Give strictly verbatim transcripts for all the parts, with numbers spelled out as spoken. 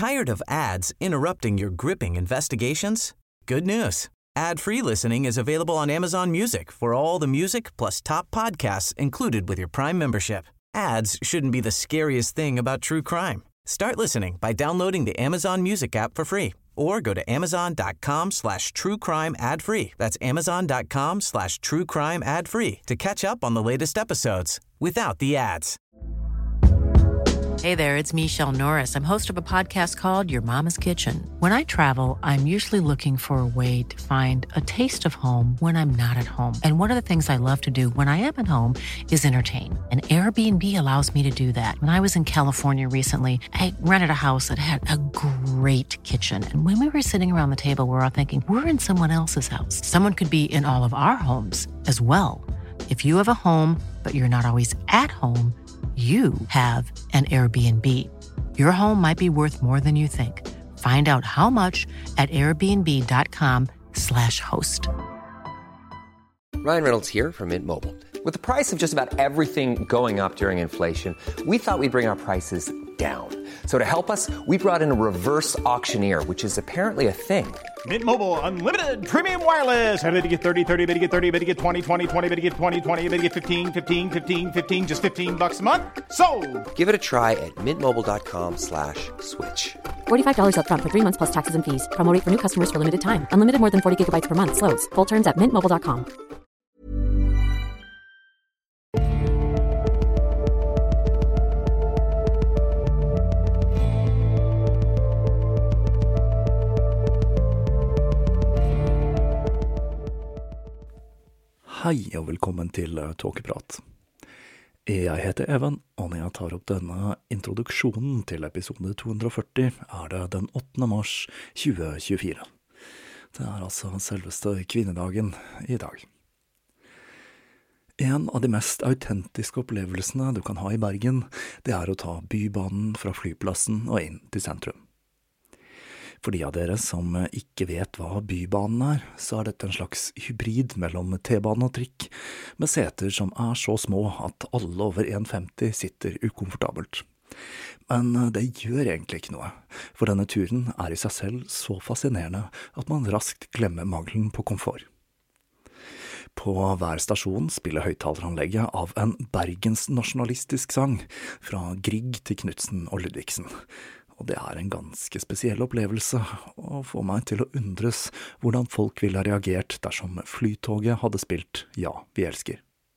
Tired of ads interrupting your gripping investigations? Good news. Ad-free listening is available on Amazon Music for all the music plus top podcasts included with your Prime membership. Ads shouldn't be the scariest thing about true crime. Start listening by downloading the Amazon Music app for free or go to amazon.com slash true crime ad free. That's amazon.com slash true crime ad free to catch up on the latest episodes without the ads. Hey there, it's Michelle Norris. I'm host of a podcast called Your Mama's Kitchen. When I travel, I'm usually looking for a way to find a taste of home when I'm not at home. And one of the things I love to do when I am at home is entertain. And Airbnb allows me to do that. When I was in California recently, I rented a house that had a great kitchen. And when we were sitting around the table, we were all thinking, we're in someone else's house. Someone could be in all of our homes as well. If you have a home, but you're not always at home, you have an Airbnb. Your home might be worth more than you think. Find out how much at airbnb.com slash host. Ryan Reynolds here from Mint Mobile. With the price of just about everything going up during inflation, we thought we'd bring our prices down. So to help us, we brought in a reverse auctioneer, which is apparently a thing. Mint Mobile Unlimited Premium Wireless. How to get thirty, thirty, how to get thirty, how to get twenty, twenty, twenty, how to get twenty, twenty, how to get fifteen, fifteen, fifteen, fifteen, just fifteen bucks a month? Sold! Give it a try at mintmobile.com slash switch. forty-five dollars up front for three months plus taxes and fees. Promo rate for new customers for limited time. Unlimited more than forty gigabytes per month. Slows full terms at mint mobile dot com. Hei og velkommen til Tåkeprat. Jeg heter Even, og når jeg tar opp denne introduksjonen til episode to hundre og førti, er det den åttende mars tjue tjuefire. Det er altså selveste kvinnedagen i dag. En av de mest autentiske opplevelsene du kan ha i Bergen, det er å ta bybanen fra flyplassen og inn til sentrum. For de av dere som ikke vet hva bybanen er, så er dette en slags hybrid mellom T-bane og trikk, med seter som er så små at alle over en komma femti sitter ukomfortabelt. Men det gjør egentlig ikke noe, for denne turen er i seg selv så fascinerende at man raskt glemmer mangelen på komfort. På hver stasjon spiller høyttaleranlegget av en Bergens nasjonalistisk sang, fra Grieg til Knudsen og Ludvigsen. Og det er en ganske spesiell opplevelse, og får meg til å undres hvordan folk ville ha reagert dersom flytoget hadde spilt Ja, vi elsker.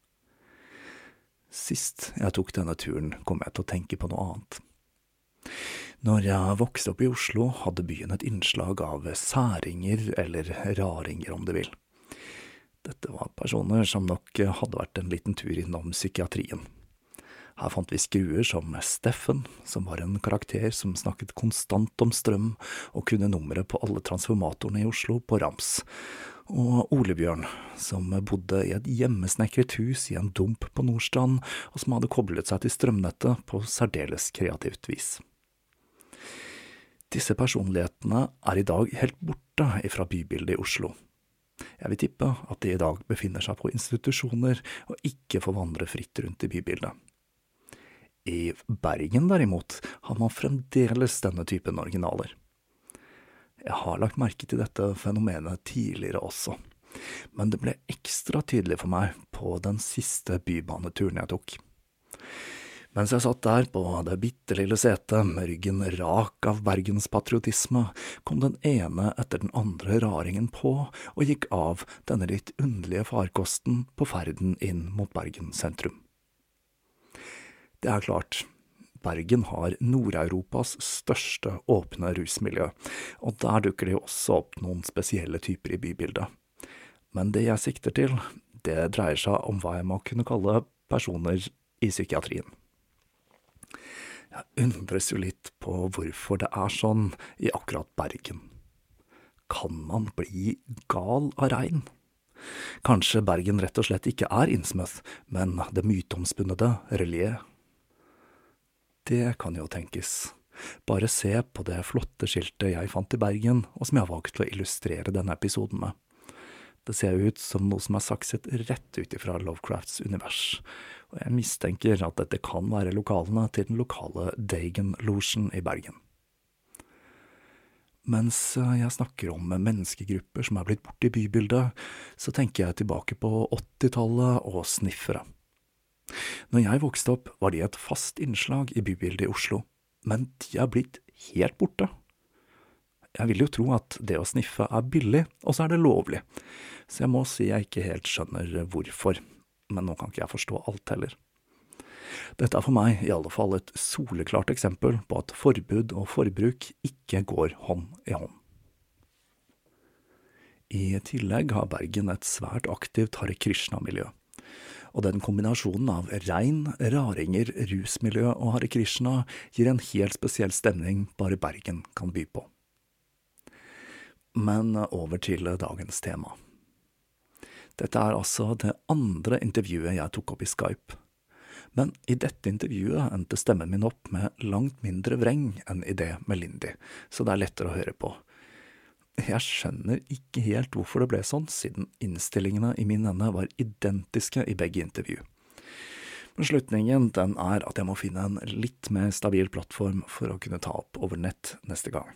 Sist jeg tok denne turen, kom jeg til å tenke på noe annet. Når jeg vokste opp i Oslo, hadde byen et innslag av særinger, eller raringer om du vil. Dette var personer som nok hadde vært en liten tur innom psykiatrien. Her fant vi skruer som Steffen, som var en karakter som snakket konstant om strøm og kunne nummeret på alle transformatorene i Oslo på rams. Og Ole Bjørn, som bodde i et hjemmesnekret hus i en dump på Nordstrand, og som hadde koblet seg til strømnettet på særdeles kreativt vis. Disse personlighetene er i dag helt borte fra bybildet i Oslo. Jeg vil tippe at de i dag befinner seg på institusjoner og ikke får vandre fritt rundt i bybildet. I Bergen derimot har man fremdeles denne typen originaler. Jeg har lagt merke til dette fenomenet tidligere også, men det ble ekstra tydelig for meg på den siste bybaneturen jeg tok. Mens jeg satt der på det bittelille setet med ryggen rak av Bergens patriotisme, kom den ene etter den andre raringen på og gikk av denne litt underlige farkosten på ferden inn mot Bergen sentrum. Det er klart, Bergen har Nord-Europas største åpne rusmiljø, og der dukker det også opp noen spesielle typer i bybildet. Men det jeg sikter til, det dreier seg om hva jeg må kunne kalle personer i psykiatrien. Jeg undres jo litt på hvorfor det er sånn i akkurat Bergen. Kan man bli gal av regn? Kanskje Bergen rett og slett ikke er Innsmouth, men det myteomspunnede Relier. Det kan jo tenkes. Bare se på det flotte skiltet jeg fant i Bergen, og som jeg har valgt til å illustrere denne episoden med. Det ser ut som noe som er sakset rett ut ifra Lovecrafts univers, og jeg mistenker at dette kan være lokalene til den lokale Dagen-losjen i Bergen. Mens jeg snakker om menneskegrupper som er blitt borte i bybildet, så tenker jeg tilbake på åttitallet og sniffere. Når jeg vokste opp, var de et fast innslag i bybildet i Oslo, men de er blitt helt borte. Jeg vil jo tro at det å sniffe er billig, og så er det lovlig, så jeg må si jeg ikke helt skjønner hvorfor, men nå kan ikke jeg forstå alt heller. Dette er for meg i alle fall et soleklart eksempel på at forbud og forbruk ikke går hånd i hånd. I tillegg har Bergen et svært aktivt Hare Krishna-miljø, og den kombinasjonen av rein, raringer, rusmiljø og Hare Krishna gir en helt spesiell stemning bare Bergen kan by på. Men over til dagens tema. Dette er altså det andre intervjuet jeg tok opp i Skype. Men i dette intervjuet endte stemmen min opp med langt mindre vreng enn i det med Lindy, så det er lettere å høre på. Jeg skjønner ikke helt hvorfor det ble sånn, siden innstillingene i min ende var identiske i begge intervju. Men slutningen den er at jeg må finne en litt mer stabil plattform for å kunne ta opp over nett neste gang.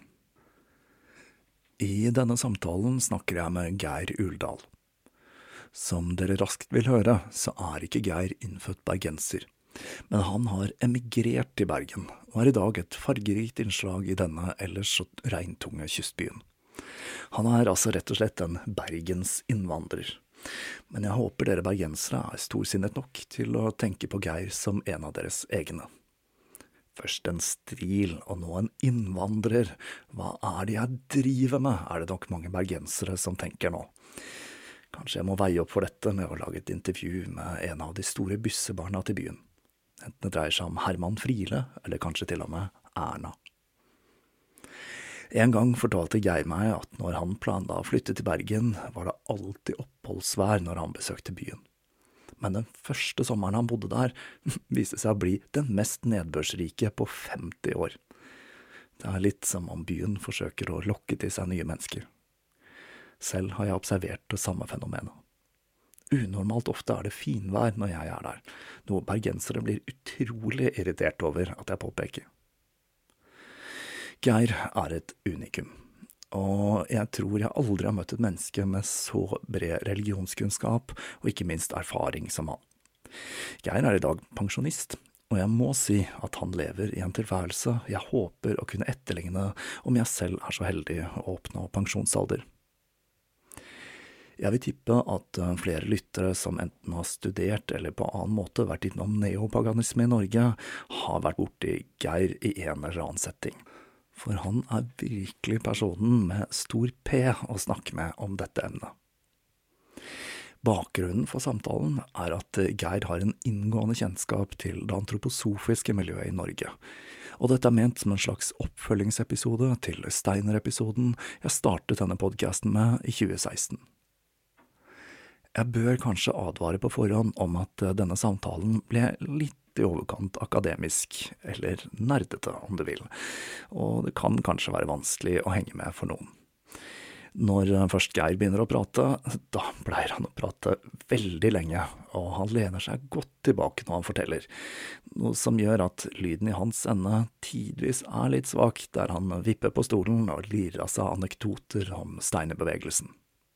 I denne samtalen snakker jeg med Geir Uldal. Som dere raskt vil høre, så er ikke Geir innfødt bergenser, men han har emigrert til Bergen, og er i dag et fargerikt innslag i denne ellers så regntunge kystbyen. Han er altså rett og slett en Bergens innvandrer, men jeg håper dere bergensere er storsinnet nok til å tenke på Geir som en av deres egne. Først en stril, og nå en innvandrer. Hva er det jeg driver med, er det nok mange bergensere som tenker nå. Kanskje jeg må veie opp for dette med å lage et intervju med en av de store bussebarna til byen. Enten det dreier seg om Herman Friele, eller kanskje til og med Erna. En gang fortalte Geir meg at når han planla å flytte til Bergen, var det alltid oppholdsvær når han besøkte byen. Men den første sommeren han bodde der, viste seg å bli den mest nedbørsrike på femti år. Det er litt som om byen forsøker å lokke til seg nye mennesker. Selv har jeg observert det samme fenomenet. Unormalt ofte er det finvær når jeg er der, noe bergensere blir utrolig irritert over at jeg påpeker. Geir er et unikum, og jeg tror jeg aldri har møtt et menneske med så bred religionskunnskap og ikke minst erfaring som han. Geir er i dag pensjonist, og jeg må si at han lever i en tilværelse jeg håper å kunne etterligne om jeg selv er så heldig å oppnå pensjonsalder. Jeg vil tippe at flere lyttere som enten har studert eller på annen måte vært innom neopaganisme i Norge, har vært borti Geir i en eller annen setting. For han er virkelig personen med stor P å snakke med om dette emnet. Bakgrunnen for samtalen er at Geir har en inngående kjennskap til det antroposofiske miljøet i Norge, og dette er ment som en slags oppfølgingsepisode til Steiner-episoden jeg startet denne podcasten med i tjue seksten. Jeg bør kanskje advare på forhånd om at denne samtalen ble litt i overkant akademisk, eller nerdete om du vil, og det kan kanskje være vanskelig å henge med for noen. Når først Geir begynner å prate, da pleier han å prate veldig lenge, og han lener seg godt tilbake når han forteller, noe som gjør at lyden i hans ende tidvis er litt svak, der han vipper på stolen og lirer av seg anekdoter om Steiner-bevegelsen.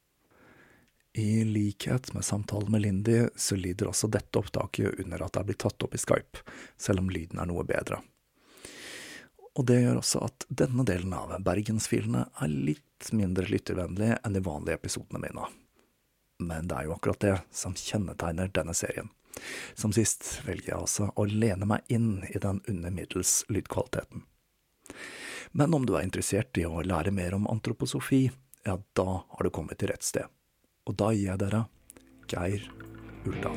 I likhet med samtalen med Lindy, så lider også dette opptaket under at det er blitt tatt opp i Skype, selv om lyden er noe bedre. Og det gjør også at denne delen av Bergensfilene er litt mindre lyttervennlig enn de vanlige episodene mine. Men det er jo akkurat det som kjennetegner denne serien. Som sist velger jeg altså å lene meg inn i den under middels lydkvaliteten. Men om du er interessert i å lære mer om antroposofi, ja, da har du kommet til rett sted. Og da gir jeg dere Geir Uldal.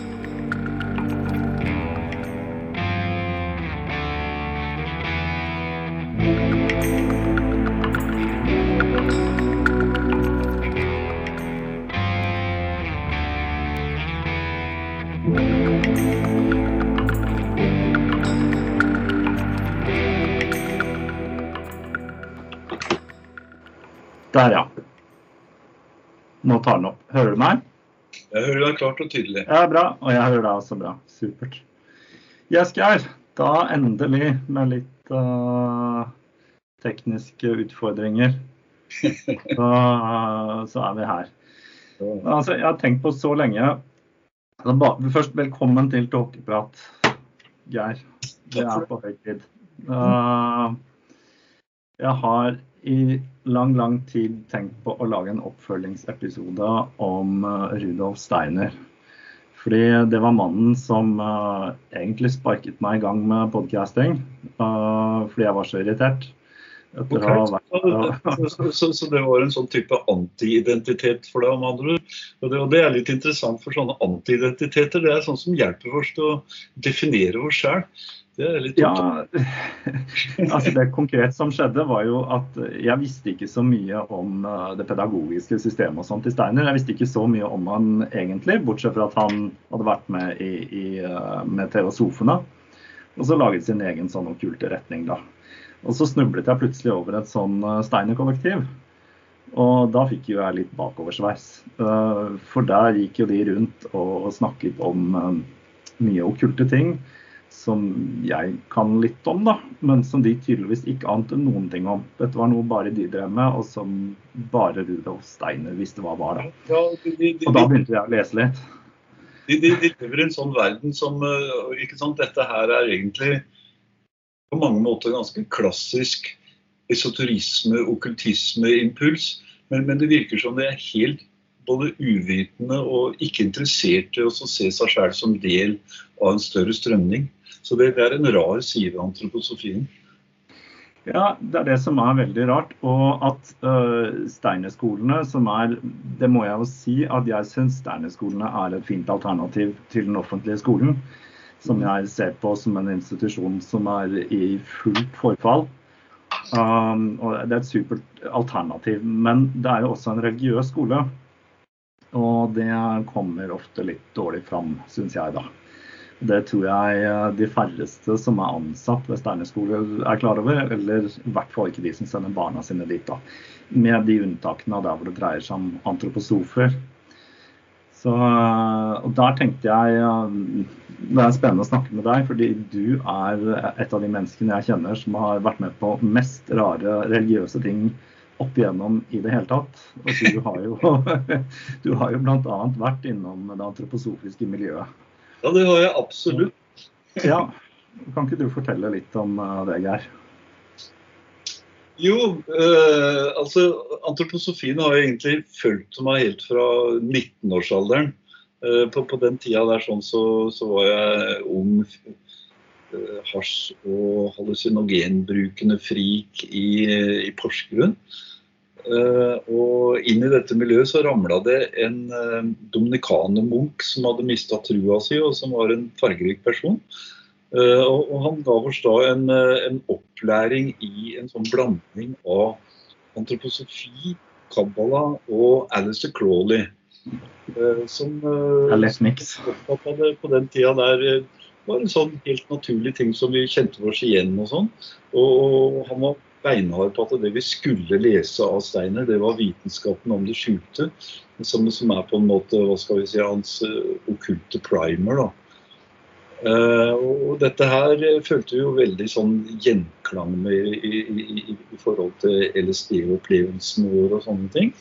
Der, ja. Nå tar den opp. Hører du meg? Jeg hører deg klart og tydelig. Ja, bra. Og jeg hører deg også bra. Supert. Yes, Geir. Da endelig med litt uh, tekniske utfordringer, så, så er vi her. Altså, jeg har tenkt på så lenge. Først, velkommen til Tåkeprat, Geir. Det er på høy tid. Uh, jeg har i lang, lang tid tenkt på å lage en oppfølgingsepisode om uh, Rudolf Steiner. Fordi det var mannen som uh, egentlig sparket meg i gang med podcasting, uh, fordi jeg var så irritert. Okay. Vært, uh, så, så, så det var en sånn type anti-identitet for deg, om andre ord. Og det, og det er litt interessant, for sånne anti-identiteter, det er sånn som hjelper oss til å definere oss selv. Det er litt ja, altså det konkret som skjedde var jo at jeg visste ikke så mye om det pedagogiske systemet og sånt i Steiner. Jeg visste ikke så mye om han egentlig, bortsett fra at han hadde vært med i, i, med Teosofene, og så laget sin egen sånn okkulte retning da. Og så snublet jeg plutselig over et sånn Steiner-kollektiv, og da fikk jo jeg litt bakoversveis. For der gikk jo de rundt og snakket om mye okkulte ting, som jeg kan litt om da, men som de tydeligvis ikke ante noen ting om. Dette var noe bare de drev med, og som bare Rudolf Steiner visste hva var da. Ja, de, de, de, og da begynte jeg å lese litt. De, de, de lever i en sånn verden som, ikke sant, dette her er egentlig på mange måter ganske klassisk esoterisme, okkultisme, impuls, men, men det virker som det er helt både uvitende og ikke interessert i å se seg selv som del av en større strømning. Så det, det er en rar side av antroposofien. Ja, det er det som er veldig rart. Og at uh, Steiner-skolene, som er, det må jeg jo si, at jeg synes Steiner-skolene er et fint alternativ til den offentlige skolen, som jeg ser på som en institusjon som er i fullt forfall. Um, og det er et supert alternativ, men det er jo også en religiøs skole. Og det kommer ofte litt dårlig fram, synes jeg da. Det tror jeg de færreste som er ansatt ved Steiner-skole er klar over, eller i hvert fall ikke de som sender barna sine dit da. Med de unntakene der hvor det dreier seg om antroposofer. Så, og der tenkte jeg, det er spennende å snakke med deg, fordi du er et av de menneskene jeg kjenner som har vært med på mest rare religiøse ting opp igjennom i det hele tatt. Og du har jo, du har jo blant annet vært innom det antroposofiske miljøet. Ja, det har jeg absolutt. Ja, kan ikke du fortelle litt om det, Geir? Jo, eh, altså antroposofien har jeg egentlig følt meg helt fra nittenårsalderen. Eh, på, på den tida der sånn så, så var jeg ung, eh, hasj- og hallusinogenbrukende frik i, i Porsgrunn. Uh, og inn i dette miljøet så ramlet det en uh, dominikanermunk som hadde mistet trua si, og som var en fargerik person. Uh, og, og han gav oss da en, uh, en opplæring i en sånn blanding av antroposofi, Kabbalah og Aleister Crowley. Uh, som uh, oppfattet det på den tida der uh, var en sånn helt naturlig ting som vi kjente oss igjen og sånn. Og, og han var beinhard på at det vi skulle lese av Steiner, det var vitenskapen om det skjulte, som, som er på en måte, hva skal vi si, hans uh, okkulte primer da. Uh, og dette her følte vi jo veldig sånn gjenklang med i, i, i, i forhold til L S D-opplevelsen vår og sånne ting.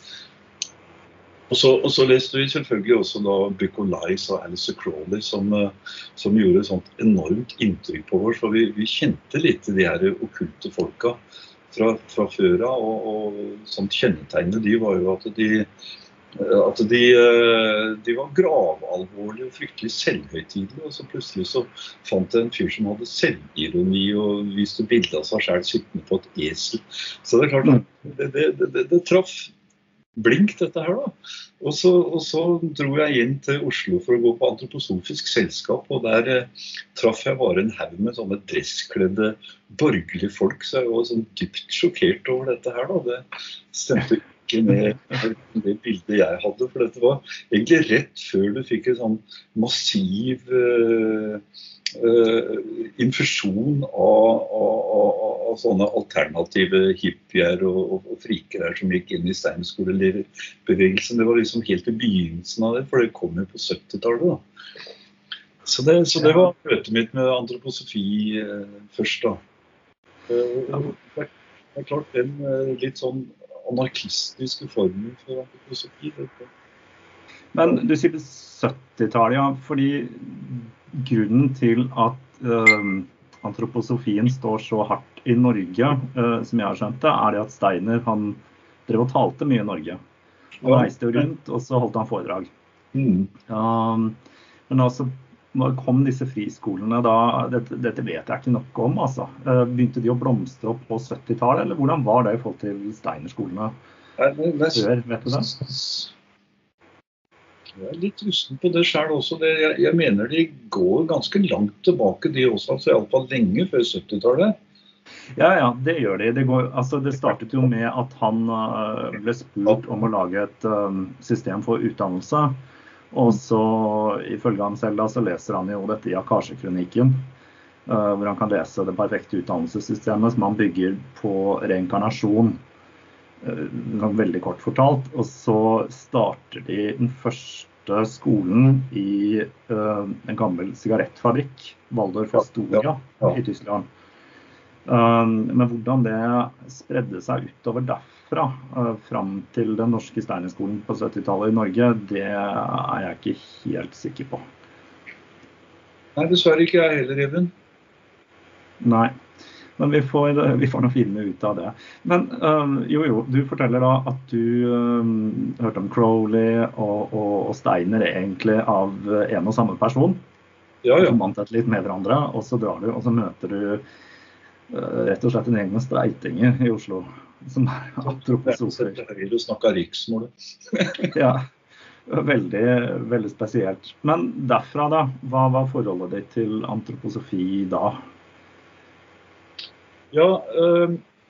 Og så, og så leste vi selvfølgelig også da Book of Lies av Aleister Crowley, som, uh, som gjorde et sånt enormt inntrykk på oss, for vi, vi kjente litt de her okkulte folka fra, fra før av, og, og sånt kjennetegnet de var jo at de, at de, de var gravalvorlige og fryktelig selvhøytidelige, og så plutselig så fant jeg en fyr som hadde selvironi og viste bilder av seg selv sittende på et esel. Så det er klart at det, det, det, det, det traff blink dette her da. Og så, og så dro jeg inn til Oslo for å gå på antroposofisk selskap, og der eh, traff jeg bare en haug med sånne dresskledde borgerlige folk, så jeg var sånn dypt sjokkert over dette her da. Det stemte ikke med det bildet jeg hadde, for dette var egentlig rett før du fikk en sånn massiv eh, Uh, infusjon av, av, av, av sånne alternative hippier og, og, og friker her som gikk inn i Steinerskolebevegelsen. Det var liksom helt i begynnelsen av det, for det kom jo på syttitallet da. Så det, så det var møtet mitt med antroposofi uh, først da. Uh, det er klart den eh, litt sånn anarkistiske formen for antroposofi. Det. Men du sier på syttitallet, ja, fordi grunnen til at uh, antroposofien står så hardt i Norge, uh, som jeg har skjønt det, er det at Steiner, han drev og talte mye i Norge. Han reiste jo rundt, og så holdt han foredrag. Mm. Um, men altså, når kom disse friskolene da, dette, dette vet jeg ikke nok om, altså. Uh, begynte de å blomstre opp på syttitallet, eller hvordan var det i forhold til Steiner-skolene før, vet du det? Jeg er litt usten på det selv også. Det, jeg, jeg mener de går ganske langt tilbake, de også, altså i alle fall lenge før syttitallet. Ja, ja, det gjør de. Det, går, altså, det startet jo med at han uh, ble spurt om å lage et um, system for utdannelse. Og så, ifølge ham selv, da, så leser han jo dette i Akashe-kronikken, uh, hvor han kan lese det perfekte utdannelsessystemet som han bygger på reinkarnasjon. Veldig kort fortalt, og så starter de den første skolen i uh, en gammel sigarettfabrikk, Waldorf Astoria, ja, ja. I Tyskland. Um, men hvordan det spredde seg utover derfra, uh, fram til den norske Steiner-skolen på syttitallet i Norge, det er jeg ikke helt sikker på. Nei, dessverre ikke jeg heller, Even. Nei. Men vi får, vi får noe finne ut av det. Men um, jo, jo, du forteller da at du um, hørte om Crowley og, og, og Steiner egentlig av en og samme person. Ja, ja. Som mantet litt med hverandre, og så drar du, og så møter du uh, rett og slett en egen streitinger i Oslo, som er antroposofer. Det er jo snakket riksmålet. Ja, veldig, veldig spesielt. Men derfra da, hva var forholdet ditt til antroposofi da? Ja, øh,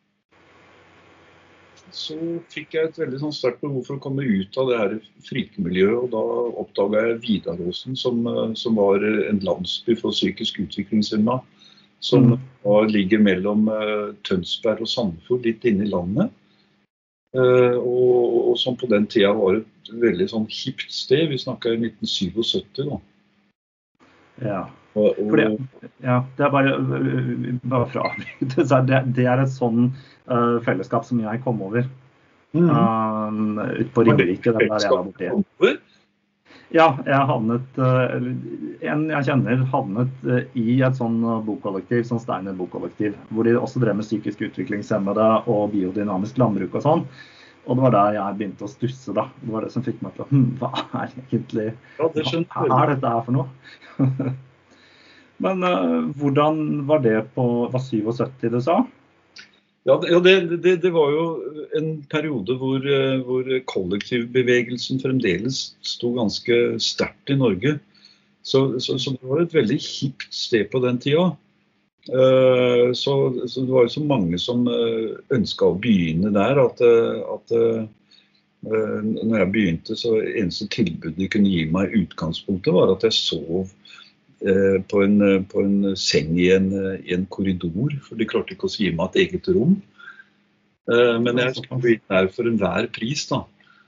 så fikk jeg et veldig sånn sterkt behov for å komme ut av det her frikemiljøet, og da oppdaget jeg Vidaråsen, som, som var en landsby for psykisk utviklingshemma, som mm. var, ligger mellom uh, Tønsberg og Sandefjord, litt inne i landet. Uh, og, og som på den tida var et veldig sånn hipt sted. Vi snakket i nitten syttisju da. Ja. Og, og... Det, ja, det er bare, bare fra det, det er et sånn uh, fellesskap som jeg kom over mm. uh, ut på Ringerike, der jeg var borte. Ja, jeg havnet, uh, en jeg kjenner havnet uh, i et sånn bokkollektiv, sånn Steiner bokkollektiv, hvor de også drev med psykisk utviklingshemmede og biodynamisk landbruk og sånn. Og det var der jeg begynte å stusse da. Det var det som fikk meg til å, hm, hva er egentlig, ja, det hva er dette her for noe? Men uh, hvordan var det på var syttisju du sa? Ja, det, det, det, det var jo en periode hvor, hvor kollektivbevegelsen fremdeles stod ganske sterkt i Norge. Så, så, så det var et veldig hipt sted på den tida. Uh, så, så det var jo så mange som uh, ønsket å begynne der, at, at uh, når jeg begynte, så eneste tilbud de kunne gi meg i utgangspunktet var at jeg sov På en, på en seng i en, i en korridor, for de klarte ikke å gi meg et eget rom. Men jeg skulle bli der for enhver pris da.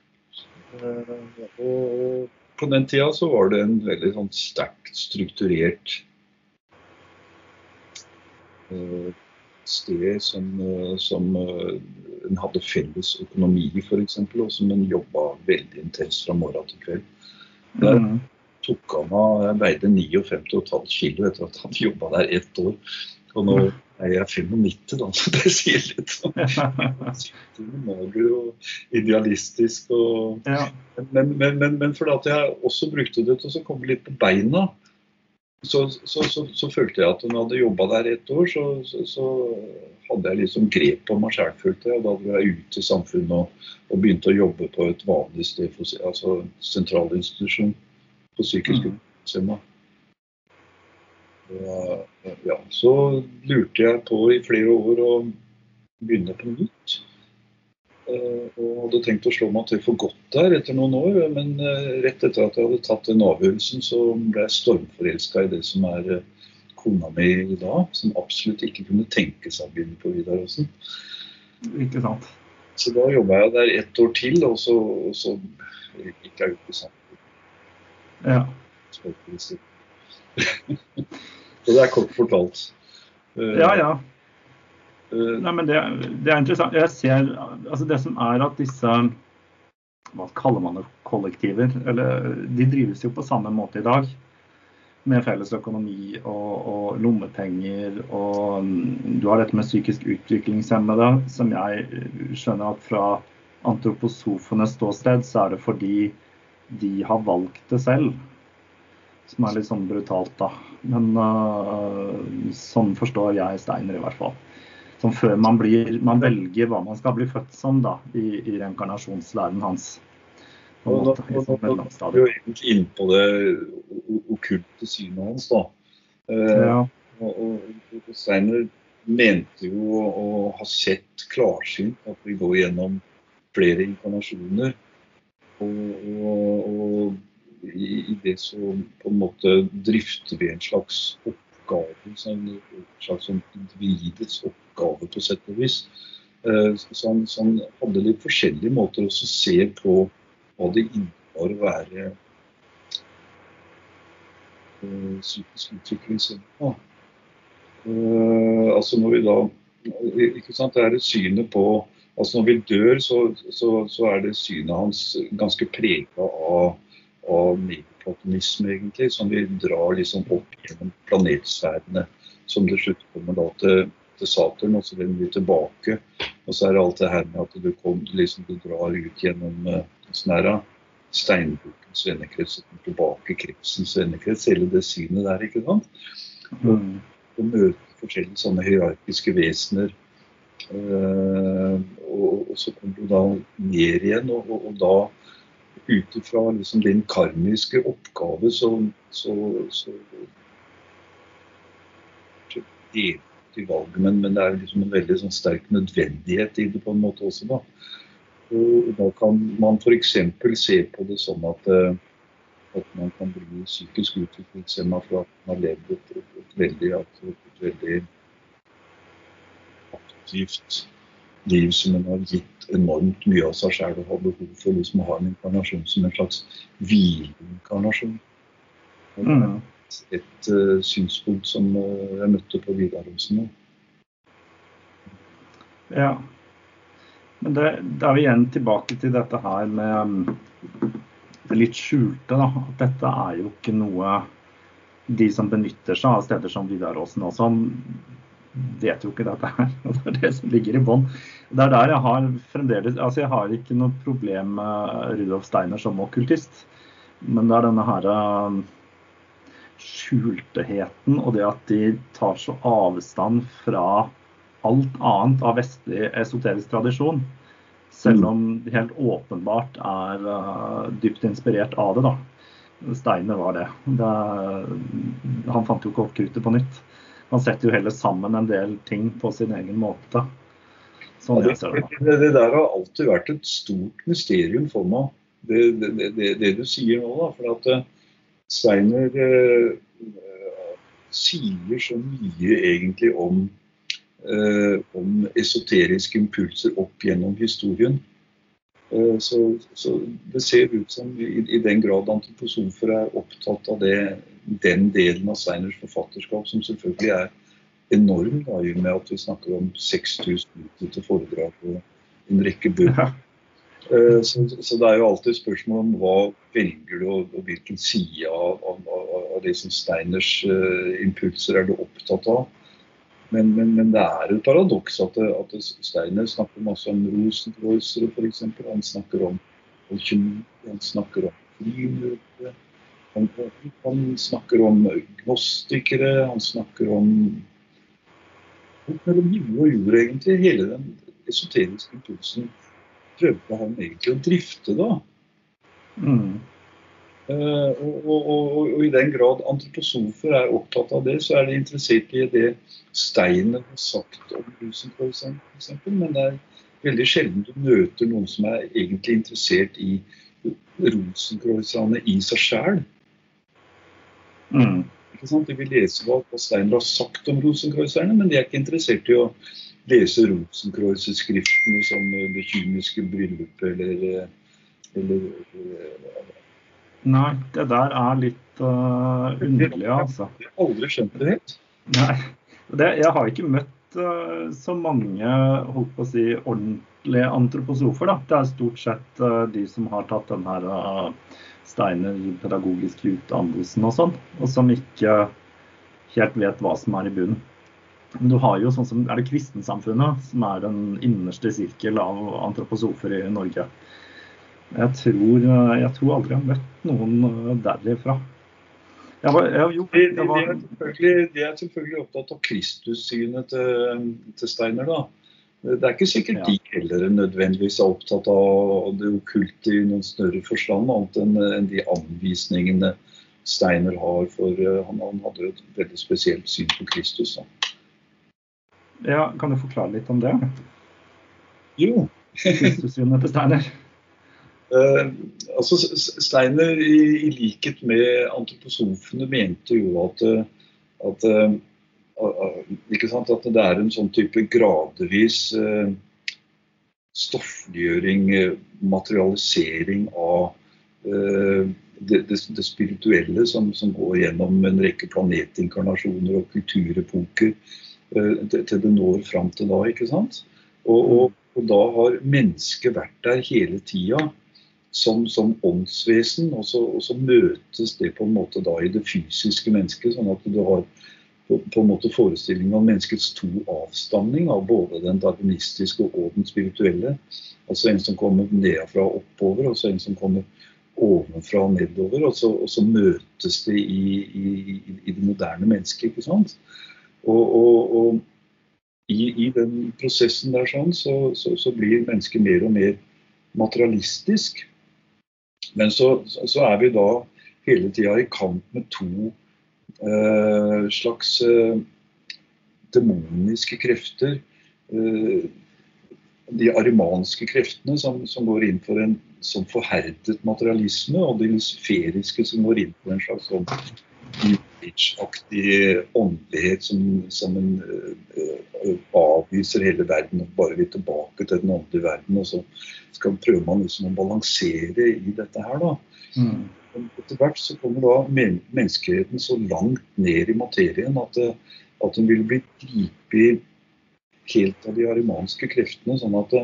Og på den tida så var det en veldig sånn sterkt strukturert sted som, som en hadde felles økonomi for eksempel, og som en jobbet veldig intenst fra morgen til kveld. Der mm. tok han av, jeg veide femtini komma fem kilo etter at han jobbet der ett år. Og nå er jeg femognitti da, så det sier litt om. Mager og idealistisk. Og, ja. men, men, men, men fordi at jeg også brukte det til å komme litt på beina, så, så, så, så følte jeg at når jeg hadde jobbet der ett år, så, så, så hadde jeg liksom grep på meg selv, følte jeg. Og da var jeg ute i samfunnet og, og begynte å jobbe på et vanlig sted, for, altså sentralinstitusjon på psykisk utviklingshemma. Ja, så lurte jeg på i flere år å begynne på nytt. Og hadde tenkt å slå meg til for godt der etter noen år, men rett etter at jeg hadde tatt den avgjørelsen, så ble jeg stormforelsket i det som er kona mi i dag, som absolutt ikke kunne tenke seg å begynne på Vidaråsen. Ikke sant. Så da jobbet jeg der ett år til, og så, og så gikk jeg ut på sammen. Ja. Så det er kort fortalt. Ja, ja. Nei, men det, det er interessant. Jeg ser, altså det som er at disse, hva kaller man det, kollektiver, eller de drives jo på samme måte i dag, med felles økonomi og, og lommepenger, og du har dette med psykisk utviklingshemmede, som jeg skjønner at fra antroposofenes ståsted, så er det fordi de har valgt det selv, som er litt sånn brutalt da. Men uh, sånn forstår jeg Steiner i hvert fall. Som før man, blir, man velger hva man skal bli født som da, i, i reinkarnasjonslæren hans. Og da, og da, da, da er jo egentlig inn på det okkulte synet hans da. Eh, ja. Og, og, og Steiner mente jo å, å ha sett klarsynt at vi går gjennom flere inkarnasjoner. Og, og, og i, i det så på en måte drifter vi en slags oppgave, en slags individets oppgave på sett og vis. Eh, så, han, så han hadde litt forskjellige måter også å se på hva det innebar å være uh, psykisk utvikling. Ja. Uh, altså når vi da, ikke sant, det er det synet på, altså når vi dør, så, så, så er det synet hans ganske preget av, av neoplatonisme egentlig, som vi drar liksom opp gjennom planetsfærene, som det slutt kommer da til, til Saturn, og så vender vi tilbake, og så er det alt det her med at du, kom, liksom, du drar ut gjennom uh, sånn her, steinbukkens vennekrets, og tilbake kretsens vennekrets, hele det synet der, ikke sant? Og, og møte forskjellige sånne hierarkiske vesener, uh, og, og så kommer du da ned igjen, og, og, og da utifra liksom din karmiske oppgave, så, så, så, så deler til valget, men, men det er liksom en veldig sånn sterk nødvendighet i det på en måte også da. Og da kan man for eksempel se på det sånn at, at man kan bli psykisk utviklingshemmet for at man har levd et, et, et, veldig, et veldig aktivt liv som man har gitt enormt mye av seg selv og har behov for liksom å ha en inkarnasjon som en slags hvileinkarnasjon. Mm. Et, et uh, synspunkt som uh, jeg møtte på Vidaråsen. Ja. Men det, da er vi igjen tilbake til dette her med det litt skjulte da. At dette er jo ikke noe de som benytter seg av steder som Vidaråsen også vet jo ikke dette her. Det er det som ligger i bånd. Det er der jeg har fremdeles, altså jeg har ikke noe problem med Rudolf Steiner som okkultist, men det er denne her skjulteheten og det at de tar så avstand fra alt annet av vestlig esoterisk tradisjon, selv om det helt åpenbart er uh, dypt inspirert av det da. Steiner var det. det han fant jo ikke opp kruttet på nytt. Han setter jo heller sammen en del ting på sin egen måte. Sånn ja, det, det, det der har alltid vært et stort mysterium for meg, det, det, det, det du sier nå da, for at uh, Steiner uh, sier så mye egentlig om Uh, om esoteriske impulser opp gjennom historien. Uh, så, så det ser ut som i, i den grad antroposofer er opptatt av det, den delen av Steiners forfatterskap som selvfølgelig er enorm, da, i og med at vi snakker om seks tusen utgitte foredrag og en rekke bøker. Uh, så, så det er jo alltid spørsmål om hva velger du og, og hvilken side av, av, av, av det som Steiners uh, impulser er du opptatt av. Men, men, men det er et paradoks at, at Steiner snakker masse om Rosenkreuzere for eksempel. Han snakker om alkemi, han snakker om frimurere, han, han snakker om gnostikere, han snakker om mellom himmel og jord egentlig. Hele den esoteriske impulsen prøvde han egentlig å drifte da. Mm. Uh, og, og, og, og i den grad antroposofer er opptatt av det, så er de interessert i det Steiner har sagt om Rosenkreuzerne for eksempel, men det er veldig sjelden du møter noen som er egentlig interessert i Rosenkreuzerne i seg selv. Mm. Ikke sant? De vil lese hva Steiner har sagt om Rosenkreuzerne, men de er ikke interessert i å lese Rosenkreuzerskriftene som det kyniske bryllupet eller, eller, eller Nei, det der er litt uh, underlig, altså. Jeg har aldri skjønt det helt. Nei, det, jeg har ikke møtt uh, så mange, holdt på å si, ordentlige antroposofer, da. Det er stort sett uh, de som har tatt den her uh, Steiner pedagogiske utdannelsen og sånn, og som ikke helt vet hva som er i bunnen. Du har jo sånn som, er det kristensamfunnet, som er den innerste sirkel av antroposofer i Norge. Jeg tror, jeg tror aldri jeg har møtt noen derifra. Jeg var, jeg, jo, jeg var... de, de, er selvfølgelig, de er selvfølgelig opptatt av Kristus-synet til, til Steiner, da. Det er ikke sikkert ja. De heller nødvendigvis er opptatt av det okkulte i noen større forstand, annet enn, enn de anvisningene Steiner har, for han, han hadde et veldig spesielt syn på Kristus. Da. Ja, kan du forklare litt om det? Jo. Kristus-synet til Steiner. Uh, altså Steiner i, i likhet med antroposofene mente jo at, at, uh, ikke sant, at det er en sånn type gradvis uh, stoffliggjøring, materialisering av uh, det, det, det spirituelle som, som går gjennom en rekke planetinkarnasjoner og kulturepoker uh, til, til det når frem til da, ikke sant? Og, og, og da har mennesket vært der hele tiden Som, som åndsvesen, og så, og så møtes det på en måte da i det fysiske mennesket, sånn at du har på, på en måte forestillingen om menneskets to avstamning av både den darwinistiske og den spirituelle. Altså en som kommer nedfra og oppover, og så en som kommer ovenfra og nedover, og så, og så møtes det i, i, i det moderne mennesket, ikke sant? Og, og, og i, i den prosessen der sånn, så, så, så blir mennesket mer og mer materialistisk. Men så, så er vi da hele tiden i kamp med to eh, slags eh, demoniske krefter. Eh, de arimanske kreftene som, som går inn for en sånn forherdet materialisme, og de luciferiske som går inn for en slags sånn aktig åndelighet som, som en uh, avviser hele verden og bare vil tilbake til den åndelige verden, og så skal prøve man liksom å balansere i dette her da. Mm. Etter hvert så kommer da men menneskeheten så langt ned i materien at, at den vil bli gripet helt av de arimanske kreftene, sånn at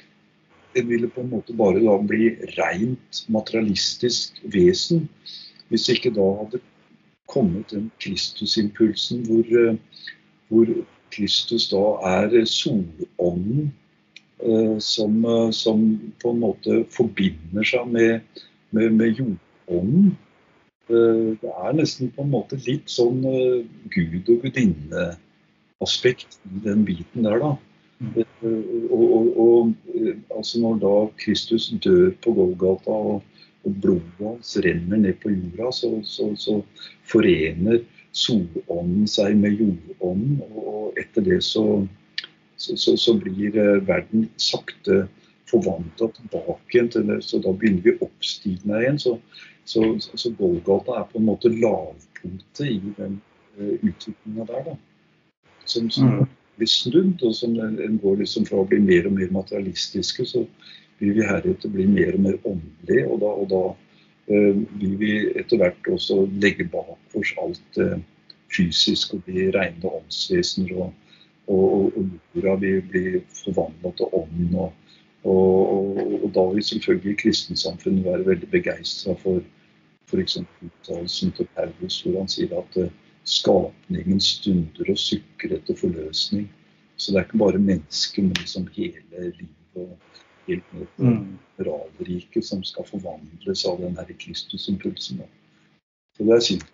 den ville på en måte bare da bli rent materialistisk vesen, hvis ikke da hadde kommet den Kristusimpulsen hvor, hvor Kristus da er solånden eh, som, som på en måte forbinder seg med, med, med jordånden. Eh, det er nesten på en måte litt sånn eh, Gud og gudinne aspekt i den biten der da. Mm. Eh, og, og, og altså når da Kristus dør på Golgata og og blodet hans renner ned på jorda, så, så, så forener solånden seg med jordånden, og etter det så, så, så, så blir verden sakte forvandlet tilbake igjen til det, så da begynner vi oppstigende igjen, så, så, så Golgata er på en måte lavpunktet i den uh, utviklingen der da, som, som mm. blir snudd, og som en går liksom fra å bli mer og mer materialistiske, så vil vi heretter bli mer og mer åndelige, og da, og da uh, vil vi etter hvert også legge bak oss alt det uh, fysiske og de rene åndsvesener, og, og, og jorda vil bli forvandlet til ånden, og, og, og, og da vil selvfølgelig kristensamfunnet være veldig begeistret for for eksempel uttalelsen til Paulus, hvor han sier at uh, skapningen stunder og sykker etter forløsning. Så det er ikke bare mennesker, men liksom hele livet og helt ned til moralriket som skal forvandles av den her Kristusimpulsen. Så det er synd.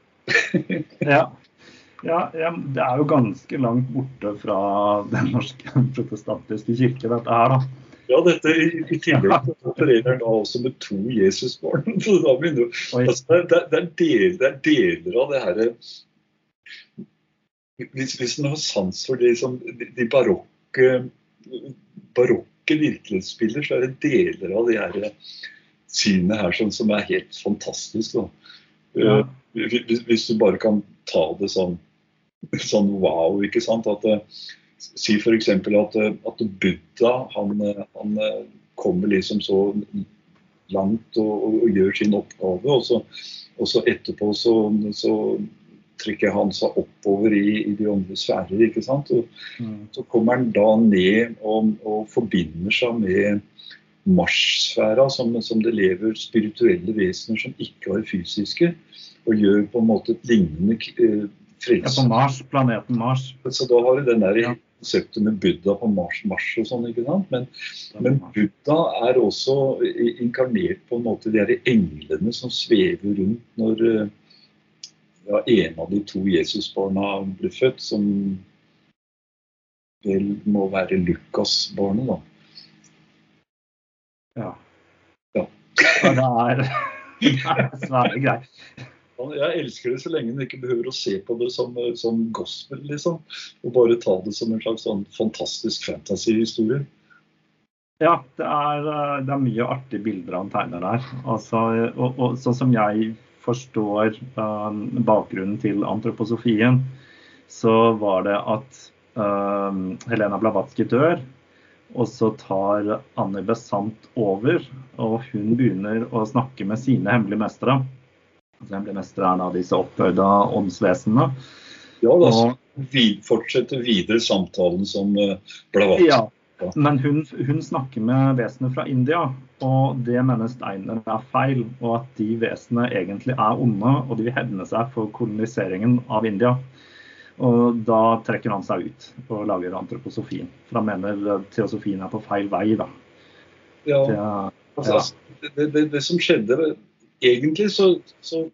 ja. Ja, ja, det er jo ganske langt borte fra den norske protestantiske kirke, dette her da. Ja, dette i, i tillegg til opererer den da også med to Jesusbarn. Så da begynner altså, det, det, er del, det er deler av det her, hvis, hvis man har sans for det som de, de barokke, barokke virkelighetsspiller, så er det deler av de her synene her som, som er helt fantastisk. Da. Ja. Hvis, hvis du bare kan ta det sånn, sånn wow, ikke sant? At, si for eksempel at, at Buddha, han, han kommer liksom så langt og, og, og gjør sin oppgave, og så, og så etterpå så, så trekker han seg oppover i, i de åndelige sfærer, ikke sant? Og Mm. så kommer han da ned og, og forbinder seg med Mars-sfæra, som, som det lever spirituelle vesener som ikke har fysiske, og gjør på en måte et lignende eh, Ja, frelse. på Mars, planeten Mars. Så da har du den der Ja. konseptet med Buddha på Mars, Mars og sånn, ikke sant? Men, men Buddha er også i- inkarnert på en måte de her englene som svever rundt når eh, ja, en av de to Jesusbarna ble født, som vel må være Lukas-barnet da. Ja. Ja. Ja, det er, det er svære greier. Jeg elsker det så lenge du ikke behøver å se på det som, som gospel, liksom. Og bare ta det som en slags sånn fantastisk fantasy-historie. Ja, det er, eh, det er mye artige bilder han tegner der. Altså, og, og sånn som jeg forstår eh, bakgrunnen til antroposofien, så var det at eh, Helena Blavatsky dør, og så tar Annie Besant over, og hun begynner å snakke med sine hemmelige mestere. Altså, hemmelige mestere er da disse opphøyde åndsvesenene. Ja, da Og- vi fortsetter videre samtalen som uh, Blavatsky. Ja, men hun, hun snakker med vesener fra India, og det mener Steiner er feil, og at de vesenene egentlig er onde, og de vil hevne seg for koloniseringen av India. Og da trekker han seg ut og lager antroposofien, for han mener teosofien er på feil vei da. Ja. Det, Altså, ja. det, det, det som skjedde, egentlig så, så,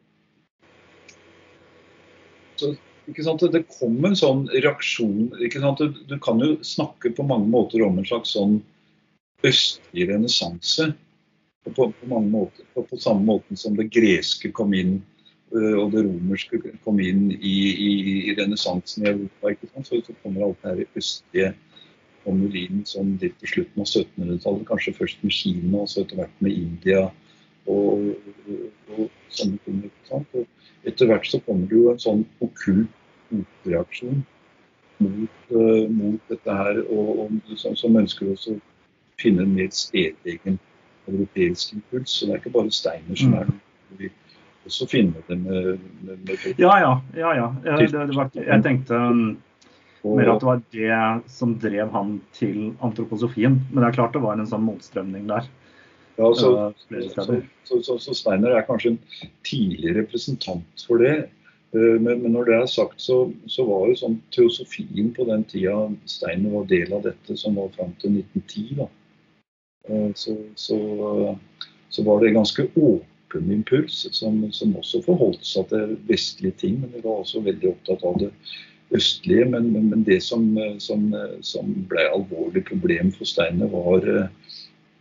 så ikke sant, det kom en sånn reaksjon, ikke sant, du, du kan jo snakke på mange måter om en slags sånn østlig renessanse, på, på mange måter, på, på samme måten som det greske kom inn, øh, og det romerske kom inn i, i, i renessansen i Europa, ikke sant, så, så kommer alt det her østlige kommer inn som litt på slutten av syttenhundretallet, kanskje først med Kina, og så etter hvert med India, og, og, og sånne ting, ikke sant? Og etter hvert så kommer det jo en sånn okkult motreaksjon mot, uh, mot dette her, og, og som, som ønsker også å finne en mer stedegen europeisk impuls, så det er ikke bare Steiner som er det, vi også finner det med... med, med Ja, ja, ja, ja. Det, det var, jeg tenkte um, mer at det var det som drev han til antroposofien, men det er klart det var en sånn motstrømning der. Ja, så, Uh, flere så, steder. så, så, så Steiner er kanskje en tidlig representant for det, Eh, men, men når det er sagt, så, så var jo sånn teosofien på den tida Steiner var del av dette, som var frem til nitten ti da. Eh, Så, så, så var det ganske åpen impuls, som, som også forholdt seg til vestlige ting, men det var også veldig opptatt av det østlige. Men, men, men det som, som, som ble alvorlig problem for Steiner var eh,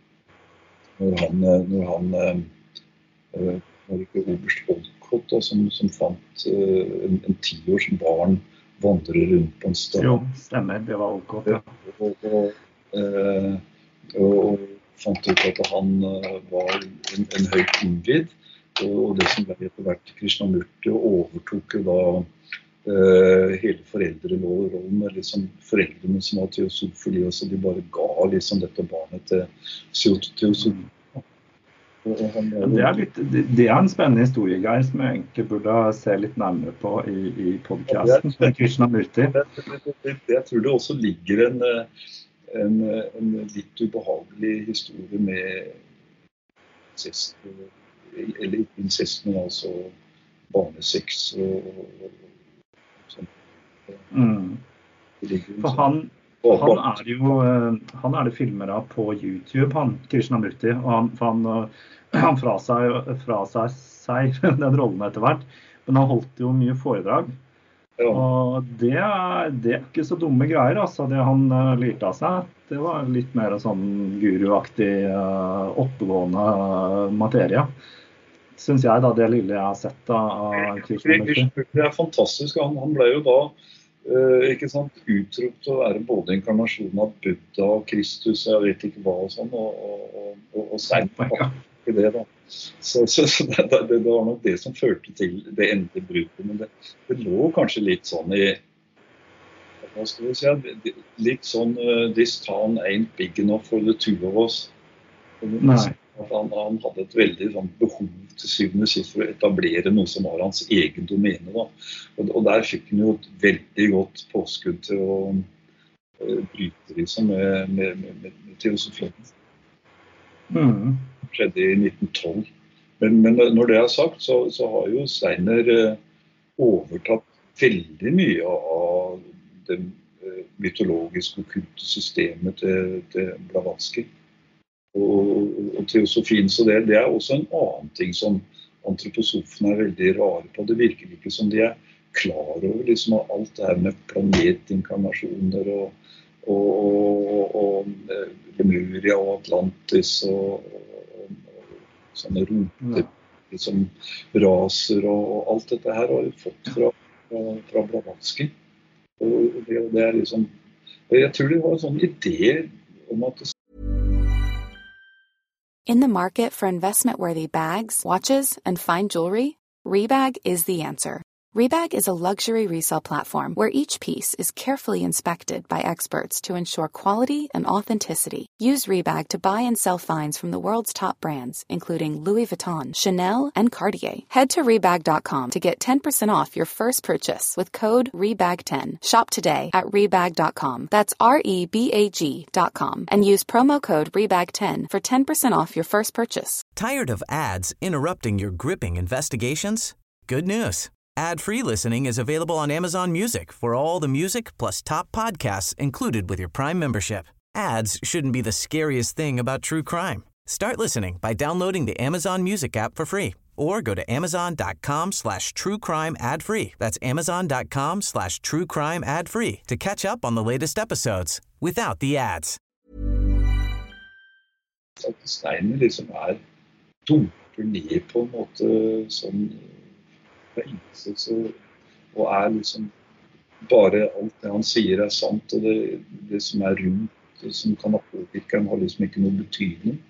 når han, når han eh, var ikke oberst Olcott, da, som, som fant eh, en, en tiårs barn vandre rundt på en stad. Jo, stemmer, det var Olcott, ja. Og, og, eh, og fant ut at han eh, var en, en høyt innvidd, og det som ble etter hvert Krishnamurti overtok jo da eh, hele foreldrelårollen, med liksom foreldrene som var teosofer, så de bare ga liksom dette barnet til teosofer. Det er, litt, det det er en spennende historie, Geir, som jeg egentlig burde se litt nærmere på i, i podcasten med Krishnamurti. Jeg tror det også ligger en, en, en litt ubehagelig historie med incest, eller ikke incest, men altså barnesex og, og, og sånt. Mm. For han, han er jo han er det filmer av på YouTube, han Krishnamurti, og han, han, han fra seg, fra seg, seg den rollen etter hvert, men han holdt jo mye foredrag. Ja. Og det er, det er ikke så dumme greier, altså, det han uh, lirte av seg. Det var litt mer sånn guruaktig, uh, oppegående uh, materie. Synes jeg da, det lille jeg har sett av Krishnamurti. Det er fantastisk. Han, han ble jo da uh, ikke sant, utropt til å være både inkarnasjonen av Buddha og Kristus, jeg vet ikke hva og sånn, og, og, og, og stein på det da. Så, så, så det, det, det var nok det som førte til det endelige bruket, men det, det lå kanskje litt sånn i, hva skal vi si, litt sånn, uh, this town ain't big enough for the two of us. Nei. At han, han hadde et veldig sånn behov til syvende og sist for å etablere noe som var hans egen domene. Da. Og, og der fikk han jo et veldig godt påskudd til å uh, bryte liksom, med, med, med, med, med teosofien. Mm. Det skjedde i nitten tolv. Men, men når det er sagt, så, så har jo Steiner uh, overtatt veldig mye av det uh, mytologiske og kulte systemet til, til Blavatsky. Og, og teosofien, så det, det er også en annen ting som antroposofene er veldig rare på. Det virker ikke som de er klar over liksom, alt det her med planetinkarnasjoner og, og, og, og Lemuria og Atlantis og, og, og sånne roter, liksom, raser og, og alt dette her har vi fått fra, fra, fra Blavatsky. Og det, det er liksom, jeg tror det var en sånn idé om at det In the market for investment-worthy bags, watches, and fine jewelry, Rebag is the answer. Rebag is a luxury resale platform where each piece is carefully inspected by experts to ensure quality and authenticity. Use Rebag to buy and sell finds from the world's top brands, including Louis Vuitton, Chanel, and Cartier. Head to Rebag dot com to get ten percent off your first purchase with code Rebag ten. Shop today at Rebag dot com. That's R E B A G dot com. And use promo code Rebag ten for ten percent off your first purchase. Tired of ads interrupting your gripping investigations? Good news. Ad-free listening is available on Amazon Music for all the music plus top podcasts included with your Prime membership. Ads shouldn't be the scariest thing about true crime. Start listening by downloading the Amazon Music app for free or go to amazon.com slash true crime ad free. That's amazon.com slash true crime ad free to catch up on the latest episodes without the ads. At Steiner liksom er dumper ned på en måte sånn Så, og er liksom bare alt det han sier er sant, og det, det som er rundt, det som kan ha påvirket han har liksom ikke noen betydning.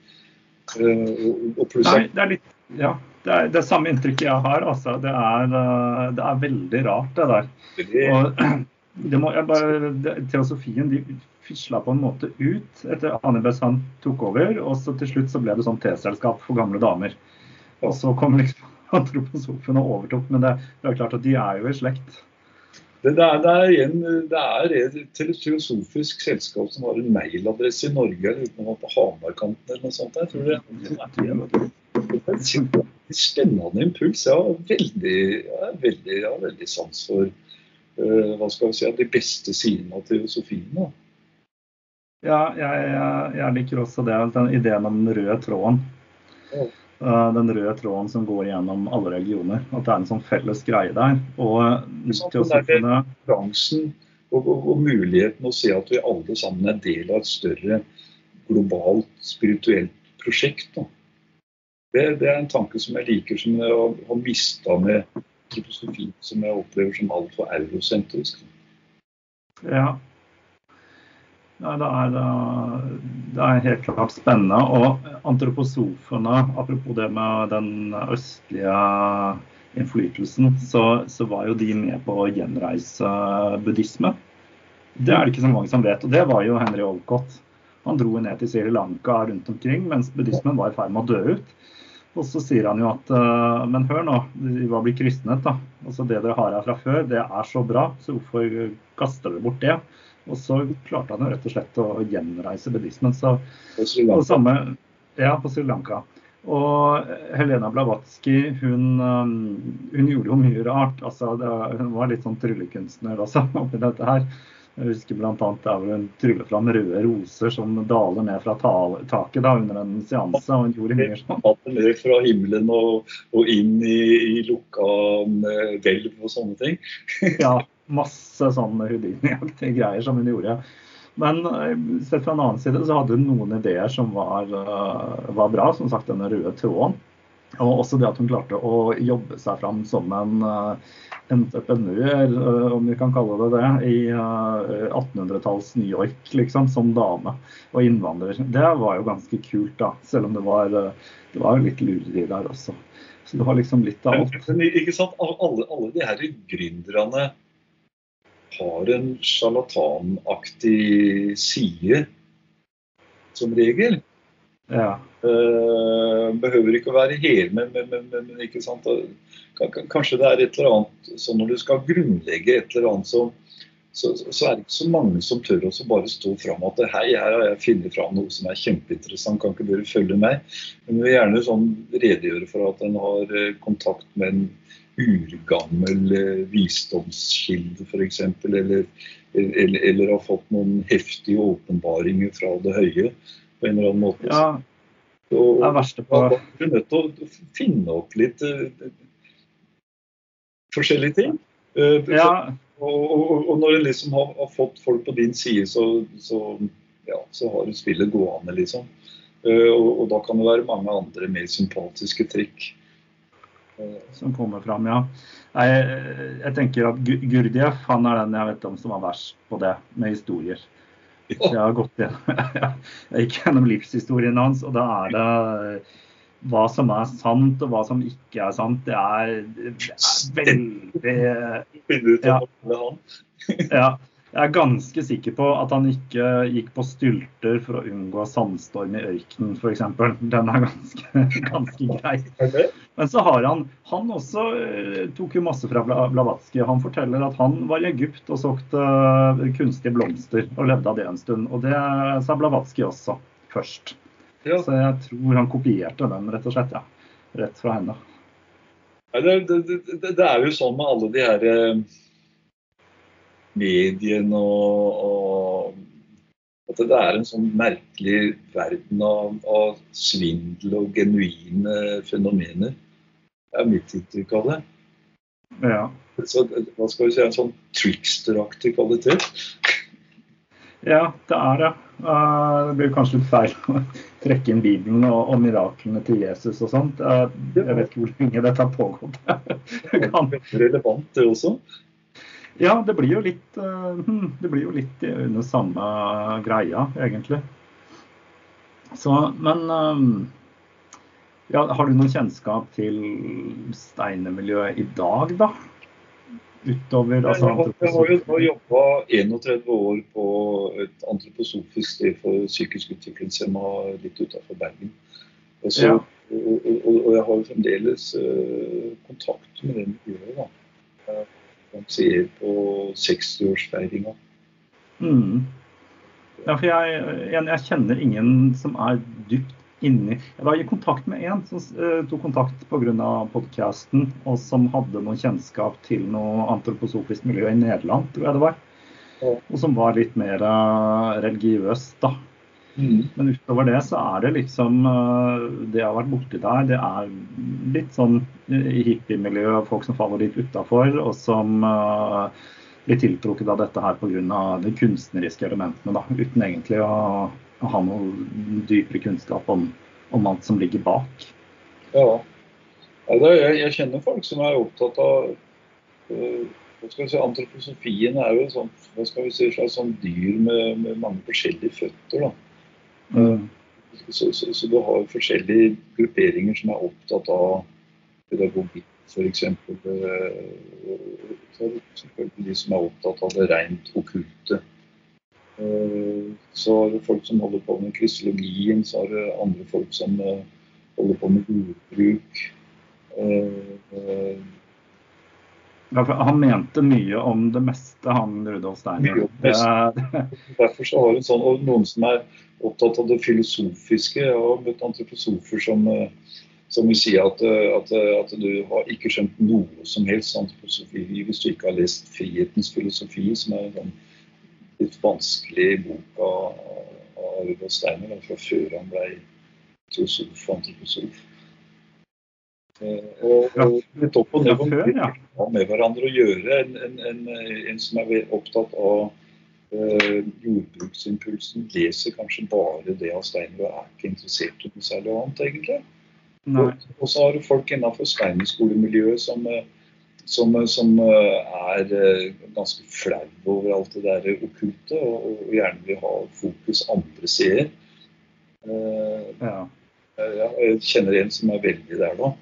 Uh, og Nei, det er litt, ja, det er det samme inntrykket jeg har, altså. Det er, det er veldig rart det der. Og det må, jeg bare, det, teosofien, de fisla på en måte ut etter Anibes han tok over, og så til slutt så ble det sånn teselskap for gamle damer. Og så kom liksom antroposofene overtok, men det, det er klart at de er jo i slekt. Det, det, er, det, er en, det er et teosofisk selskap som har en mailadresse i Norge, uten å være på Hamarkanten eller noe sånt. Jeg tror det, det er en spennende impuls. Jeg har veldig, jeg har veldig, jeg har veldig sans for uh, hva skal vi si, de beste sidene av teosofien. Da. Ja, jeg, jeg, jeg liker også det, den ideen om den røde tråden. Ja. Den røde tråden som går gjennom alle regioner, at det er en sånn felles greie der. Og teosofene... Bransjen og, og, og muligheten å se at vi alle sammen er del av et større globalt spirituelt prosjekt. Da. Det, det er en tanke som jeg liker, som jeg har, har mistet med teosofi, som jeg opplever som alt for eurosentrisk. Ja. Ja, det er, det er helt klart spennende, og antroposofene, apropos det med den østlige innflytelsen, så, så var jo de med på å gjenreise buddhisme. Det er det ikke så mange som vet, og det var jo Henry Olcott. Han dro ned til Sri Lanka rundt omkring, mens buddhismen var i ferd med å dø ut. Og så sier han jo at, men hør nå, de var blitt kristnet da. Altså det dere har her fra før, det er så bra, så hvorfor kaster dere bort det? Og så klarte han rett og slett å gjenreise buddhismen. Så, og samme, ja, på Sri Lanka. Og Helena Blavatsky, hun, hun gjorde jo mye rart. Altså, det, hun var litt sånn tryllekunstner også, oppi dette her. Jeg husker blant annet der hvor hun tryllet fram røde roser som daler ned fra taket da, under en seanse. Og hun gjorde mye sånn. At ned fra himmelen og, og inn i, i lukka hvelv og sånne ting. Ja. Masse sånne Houdini-aktige greier som hun gjorde. Men sett fra en annen side så hadde hun noen ideer som var, var bra, som sagt denne røde tråden. Og også det at hun klarte å jobbe seg fram som en entreprenør, om vi kan kalle det det, i attenhundretalls New York, liksom, som dame og innvandrer. Det var jo ganske kult da, selv om det var, det var litt lureri der også. Så det var liksom litt av alt. Men, ikke sant, alle, alle de her gründerne har en charlatanaktig side som regel. Ja. Uh, behøver ikke å være hel, men, men, men, men ikke sant? Kanskje det er et eller annet, så når du skal grunnlegge et eller annet, så, så, så er det ikke så mange som tør også bare stå frem at hei, her har jeg funnet frem noe som er kjempeinteressant, kan ikke dere følge meg? Men vi vil gjerne sånn redegjøre for at den har kontakt med en urgammel visdomskilde for eksempel, eller, eller, eller har fått noen heftige åpenbaringer fra det høye på en eller annen måte. Ja, det er verste på. Da er du nødt til å finne opp litt uh, forskjellige ting. Uh, ja. Og, og, og når du liksom har, har fått folk på din side, så, så, ja, så har du spillet gående liksom. Uh, og, og da kan det være mange andre mer sympatiske trikk. Uh, som kommer frem, ja. Jeg, jeg tenker at Gurdjieff, han er den jeg vet om som var verst på det, med historier. Jeg har gått igjen. Jeg gikk gjennom livshistorien hans, og da er det hva som er sant og hva som ikke er sant. Det er, det er veldig... Ja. Ja. Jeg er ganske sikker på at han ikke gikk på stylter for å unngå sandstorm i ørkenen, for eksempel. Den er ganske, ganske grei. Men så har han, han også tok jo masse fra Blavatsky. Han forteller at han var i Egypt og såkte kunstige blomster og levde av det en stund. Og det sa Blavatsky også først. Ja. Så jeg tror han kopierte den rett og slett, ja. Rett fra henne. Ja, det, det, det, det er jo sånn med alle de her... medien og, og at det er en sånn merkelig verden av, av svindel og genuine fenomener. Det er mitt inntrykk av det. Ja. Så, hva skal vi si, en sånn tricksteraktig kvalitet? Ja, det er det. Det blir kanskje litt feil å trekke inn Bibelen og, og miraklene til Jesus og sånt. Jeg vet ikke hvor lenge dette har pågått. Det kan være relevant det også. Ja, det blir jo litt, det blir jo litt under samme greia, egentlig. Så, men ja, har du noen kjennskap til steinermiljøet i dag, da? Utover, altså, jeg, har, jeg har jo jobbet trettién år på et antroposofisk sted for psykisk utviklingshemmede litt utenfor Bergen. Og, så, ja. og, og, og jeg har jo fremdeles uh, kontakt med den miljøet, da. Man ser på sekstiårsfeiringa. Mm. Ja, for jeg, jeg, jeg kjenner ingen som er dypt inni. Jeg var i kontakt med en som uh, tok kontakt på grunn av podcasten, og som hadde noen kjennskap til noe antroposofisk miljø i Nederland, tror jeg det var. Ja. Og som var litt mer uh, religiøst, da. Mm. Men utover det så er det liksom, det jeg har vært borti der, det er litt sånn hippie-miljø, folk som faller litt utenfor, og som uh, blir tiltrukket av dette her på grunn av de kunstneriske elementene, da, uten egentlig å, å ha noe dypere kunnskap om, om alt som ligger bak. Ja, ja det, jeg, jeg kjenner folk som er opptatt av, uh, hva skal vi si, antroposofien er jo sånn, hva skal vi si, sånn dyr med, med mange forskjellige føtter, da. Mm. Så, så, så du har forskjellige grupperinger som er opptatt av pedagogikk, for eksempel. Så er det selvfølgelig de som er opptatt av det rent okkulte. Så er det folk som holder på med kristologien, så er det andre folk som holder på med jordbruk. Ja, for han mente mye om det meste, han Rudolf Steiner. Det er... Derfor så har det sånn, og noen som er opptatt av det filosofiske, og møtt antroposofer som, som vil si at, at, at du har ikke skjønt noe som helst antroposofi, hvis du ikke har lest Frihetens filosofi, som er en sånn litt vanskelig bok av, av Rudolf Steiner, fra før han ble teosof og antroposof. Og, og litt opp og ned om med hverandre å gjøre. En, en, en, en som er opptatt av uh, jordbruksimpulsen leser kanskje bare det av Steiner og er ikke interessert i noe særlig annet, egentlig. Og, og så har du folk innenfor Steinerskolemiljøet som, som, som er ganske flau over alt det der okkulte og, og gjerne vil ha fokus andre steder. Uh, ja. Jeg kjenner en som er veldig der da.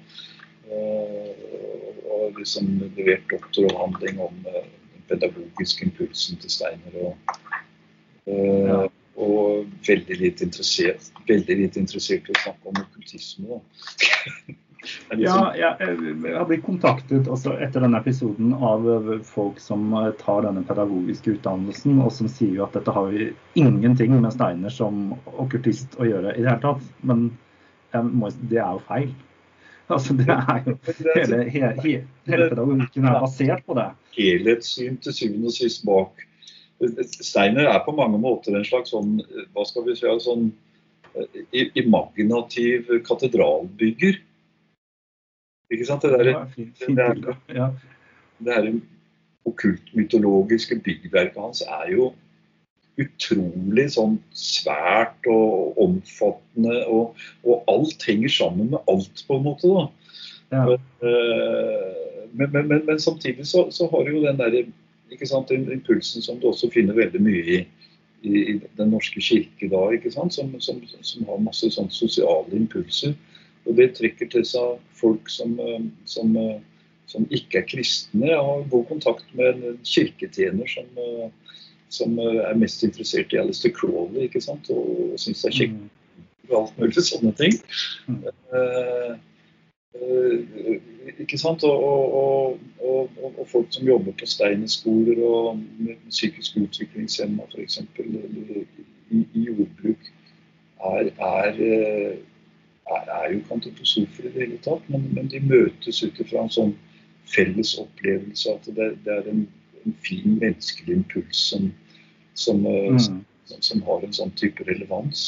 Og har liksom levert doktoravhandling om den pedagogiske impulsen til Steiner og, ja. og veldig lite interessert, veldig lite interessert i å snakke om okkultisme. Ja, jeg, jeg har blitt kontaktet også etter denne episoden av folk som tar denne pedagogiske utdannelsen, og som sier jo at dette har jo ingenting med Steiner som okkultist å gjøre i det hele tatt. Men jeg må, det er jo feil. Altså, det er jo, hele, hele, hele pedagogikken er basert på det. Helhetssyn til syvende og sist bak. Steiner er på mange måter en slags sånn, hva skal vi si, sånn imaginativ katedralbygger. Ikke sant? Det der, det der, ja. Det her okkult-mytologiske byggverket hans er jo utrolig sånn svært og omfattende, og, og alt henger sammen med alt på en måte da. Ja. Men, men, men, men samtidig så, så har jo den der, ikke sant, den impulsen som du også finner veldig mye i, i, i den norske kirke da, ikke sant, som, som, som har masse sånn sosiale impulser. Og det trekker til seg folk som, som, som ikke er kristne. Jeg har god kontakt med en kirketjener som, som er mest interessert i Aleister Crowley, ikke sant? Og synes det er kjekt og alt mulig sånne ting. Mm. Uh, uh, ikke sant? Og, og, og, og, og folk som jobber på Steinerskoler og med psykisk utviklingshemma for eksempel, eller i, i jordbruk, er... er er, er jo ikke antroposofer i det hele tatt, men, men de møtes ut fra en sånn felles opplevelse at det, det er en, en fin menneskelig impuls som, som, mm. som, som har en sånn type relevans.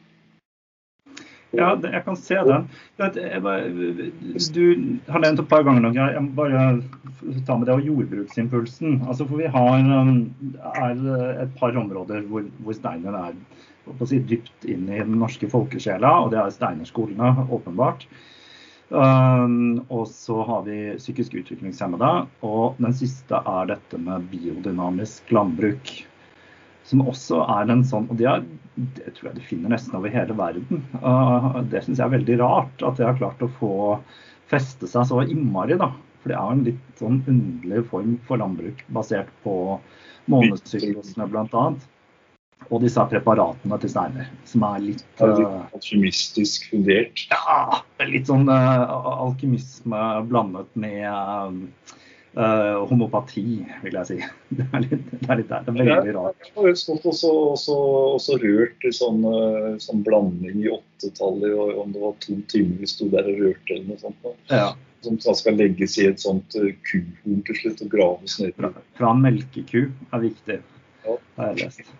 Ja, det, jeg kan se den. Jeg bare, du har nevnt et par ganger nok, jeg må bare ta med det og jordbruksimpulsen. Altså, for vi har er et par områder hvor, hvor Steiner er på å si, dypt inn i den norske folkesjela, og det er Steinerskolene, åpenbart. Um, og så har vi psykisk utviklingshemmede, og den siste er dette med biodynamisk landbruk, som også er en sånn, og det, er, det tror jeg du finner nesten over hele verden. Uh, det synes jeg er veldig rart, at det har klart å få feste seg så innmari, da. For det er en litt sånn underlig form for landbruk, basert på månesyklusene blant annet. Og disse preparatene til Steiner, som er litt... Uh, alkymistisk fundert. Ja, litt sånn uh, alkymisme blandet med uh, uh, homopati, vil jeg si. Det er litt, det er litt der, det er veldig rart. Jeg har stått også, også, også rørt i sånn, uh, sånn blanding i åttetallet, og om det var to timer vi stod der og rørte eller noe sånt. Ja. Som skal legges i et sånt uh, kuhorn til slutt og graves ned. Fra, fra en melkeku er viktig. Ja. Det har jeg lest.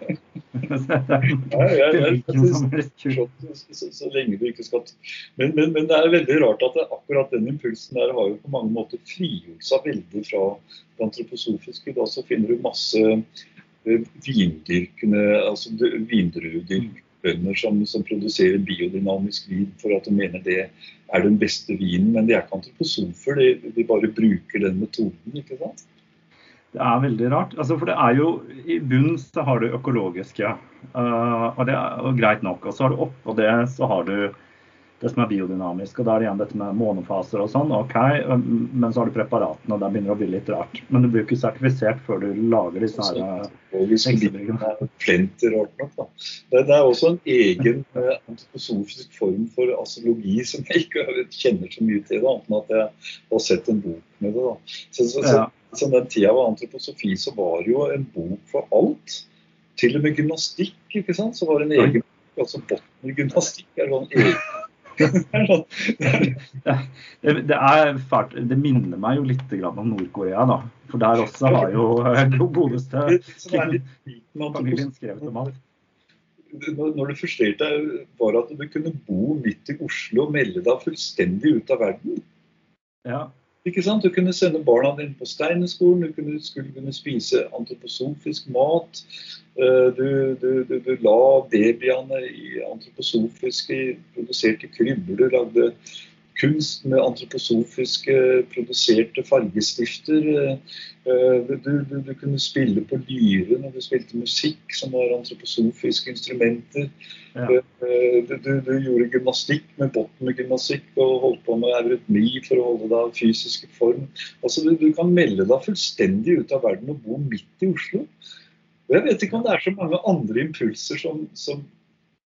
ja, ja, ja, så, så, så lenge du ikke skal... Men, men, men det er veldig rart at det, akkurat den impulsen der har jo på mange måter frigjort seg veldig fra det antroposofiske. Da så finner du masse vindyrkende, altså vindruedyrkbønder som, som produserer biodynamisk vin for at de mener det er den beste vinen, men de er ikke antroposofer, de, de bare bruker den metoden, ikke sant? Det er veldig rart, altså, for det er jo, i bunn så har du økologiske, uh, og det er og greit nok, og så har du oppå det, så har du det som er biodynamisk, og da er det igjen dette med månefaser og sånn, ok, men så har du preparatene, og der begynner det å bli litt rart. Men du blir ikke sertifisert før du lager disse her eksebyggene. Plenty rart nok, da. Det, det er også en egen eh, antroposofisk form for astrologi som jeg ikke kjenner så mye til, da, annet at jeg har sett en bok med det, da. Så, så, så, ja. så den tida var antroposofi, så var det jo en bok for alt. Til og med gymnastikk, ikke sant? Så var det en egen bok, altså botner-gymnastikk er sånn egen. det, det er fælt, det minner meg jo litt om Nord-Korea da, for der også har jo godeste familien skrevet om alt. Når det frustrerte var at du kunne bo midt i Oslo og melde deg fullstendig ut av verden. Ja. Ikke sant? Du kunne sende barna dine på Steinerskolen, du kunne, skulle kunne spise antroposofisk mat, du, du, du, du la babyene i antroposofiske produserte krybber, du lagde kunst med antroposofiske produserte fargestifter, du, du, du kunne spille på lyre når du spilte musikk som var antroposofiske instrumenter, ja. du, du, du gjorde gymnastikk med bottomgymnastikk og holdt på med eurytmi for å holde deg fysisk form. Altså du, du kan melde deg fullstendig ut av verden og bo midt i Oslo. Jeg vet ikke om det er så mange andre impulser som, som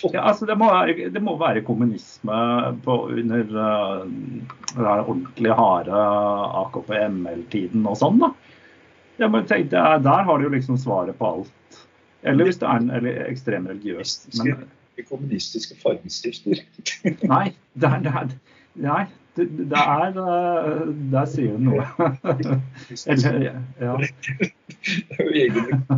Ja, altså det må være, det må være kommunisme på, under uh, den ordentlig harde A K P M L-tiden og sånn da. Jeg bare tenkte, der har du jo liksom svaret på alt. Eller hvis det er en eller ekstrem religiøs. Men, de kommunistiske fargestifter. Nei, det er, det er, nei, det, det er, der sier du noe. Eller, ja. Det er jo egentlig.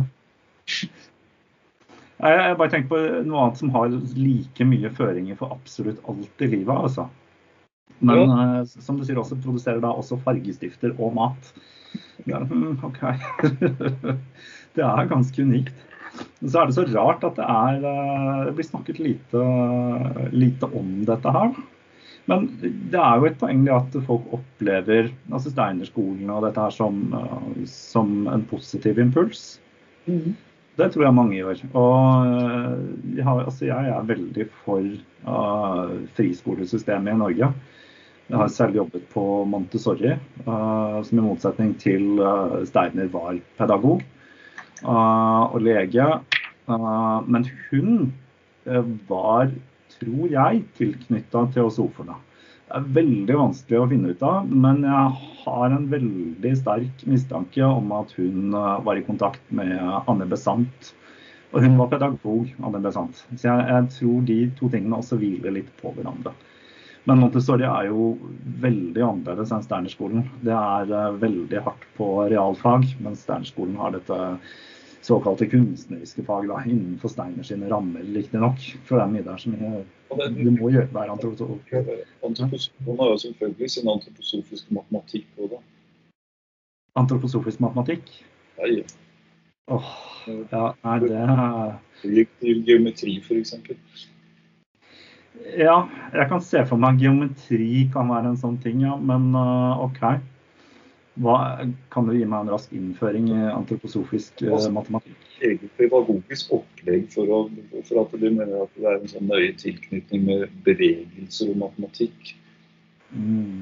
Jeg bare tenker på noe annet som har like mye føringer for absolutt alt i livet, altså. Men ja. Som du sier også, produserer da også fargestifter og mat. Ja, ok. Det er ganske unikt. Så er det så rart at det er, det blir snakket lite, lite om dette her. Men det er jo et poeng at folk opplever altså Steinerskolen og dette her som, som en positiv impuls. Mm. Det tror jeg mange gjør. Og jeg, har, altså jeg er veldig for uh, friskolesystemet i Norge. Jeg har selv jobbet på Montessori, uh, som i motsetning til uh, Steiner var pedagog uh, og lege. Uh, men hun uh, var, tror jeg, tilknyttet teosoferne. Det er veldig vanskelig å finne ut av, men jeg har en veldig sterk mistanke om at hun var i kontakt med Anne Besant. Og hun var pedagog, Anne Besant. Så jeg, jeg tror de to tingene også hviler litt på hverandre. Men Montessori er jo veldig annerledes enn Steinerskolen. Det er veldig hardt på realfag, mens Steinerskolen har dette såkalte kunstneriske fag da, innenfor Steiner sine rammer, riktig nok. For det er mye der som jeg, det må gjøre være antroposof. Antroposofen har jo selvfølgelig sin antroposofiske matematikk på det. Antroposofisk matematikk? Ja, ja. Åh, ja, er det... Det gikk til geometri, for eksempel. Ja, jeg kan se for meg geometri kan være en sånn ting, ja, men uh, ok. Hva, kan du gi meg en rask innføring i antroposofisk uh, matematikk? Eget pedagogisk opplegg for, å, for at du mener at det er en sånn nøye tilknytning med bevegelser og matematikk. Mm.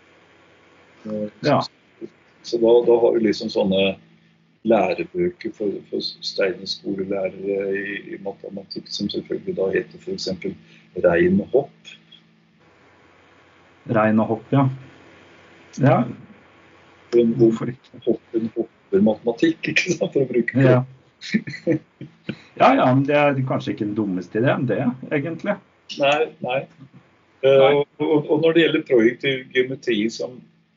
Ja. Så, så da, da har du liksom sånne lærebøker for, for Steinerskolelærere i, i matematikk, som selvfølgelig da heter for eksempel Rein og Hopp. Rein og Hopp, ja. Ja. Hvorfor ikke? Hoppen, hopper matematikk, ikke sant, for å bruke det. Ja. ja, ja, men det er kanskje ikke den dummeste ideen, det, egentlig. Nei, nei. nei. Uh, og, og når det gjelder projektiv geometri som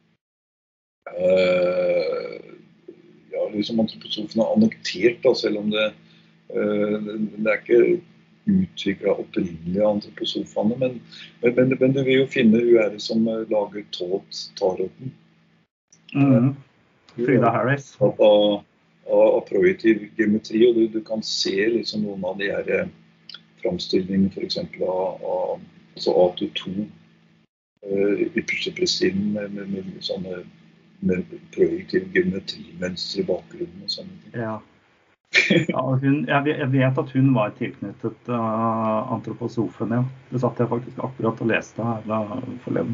uh, ja, liksom antroposofen har annektert, da, selv om det, uh, det er ikke utviklet opprinnelig av antroposofene, men, men, men, men du vil jo finne U R som lager tåt taroten. Mm. Frida Harris. Av, av, av projektiv geometri, og du, du kan se liksom noen av de her framstillingene, for eksempel av, av altså A T to, uh, ypperste presiden med, med, med sånne med projektiv geometrimønstre i bakgrunnen og sånne ting. Ja. Ja, hun, jeg vet at hun var tilknyttet uh, antroposofen, ja. Det satt jeg faktisk akkurat og leste her uh, forleden.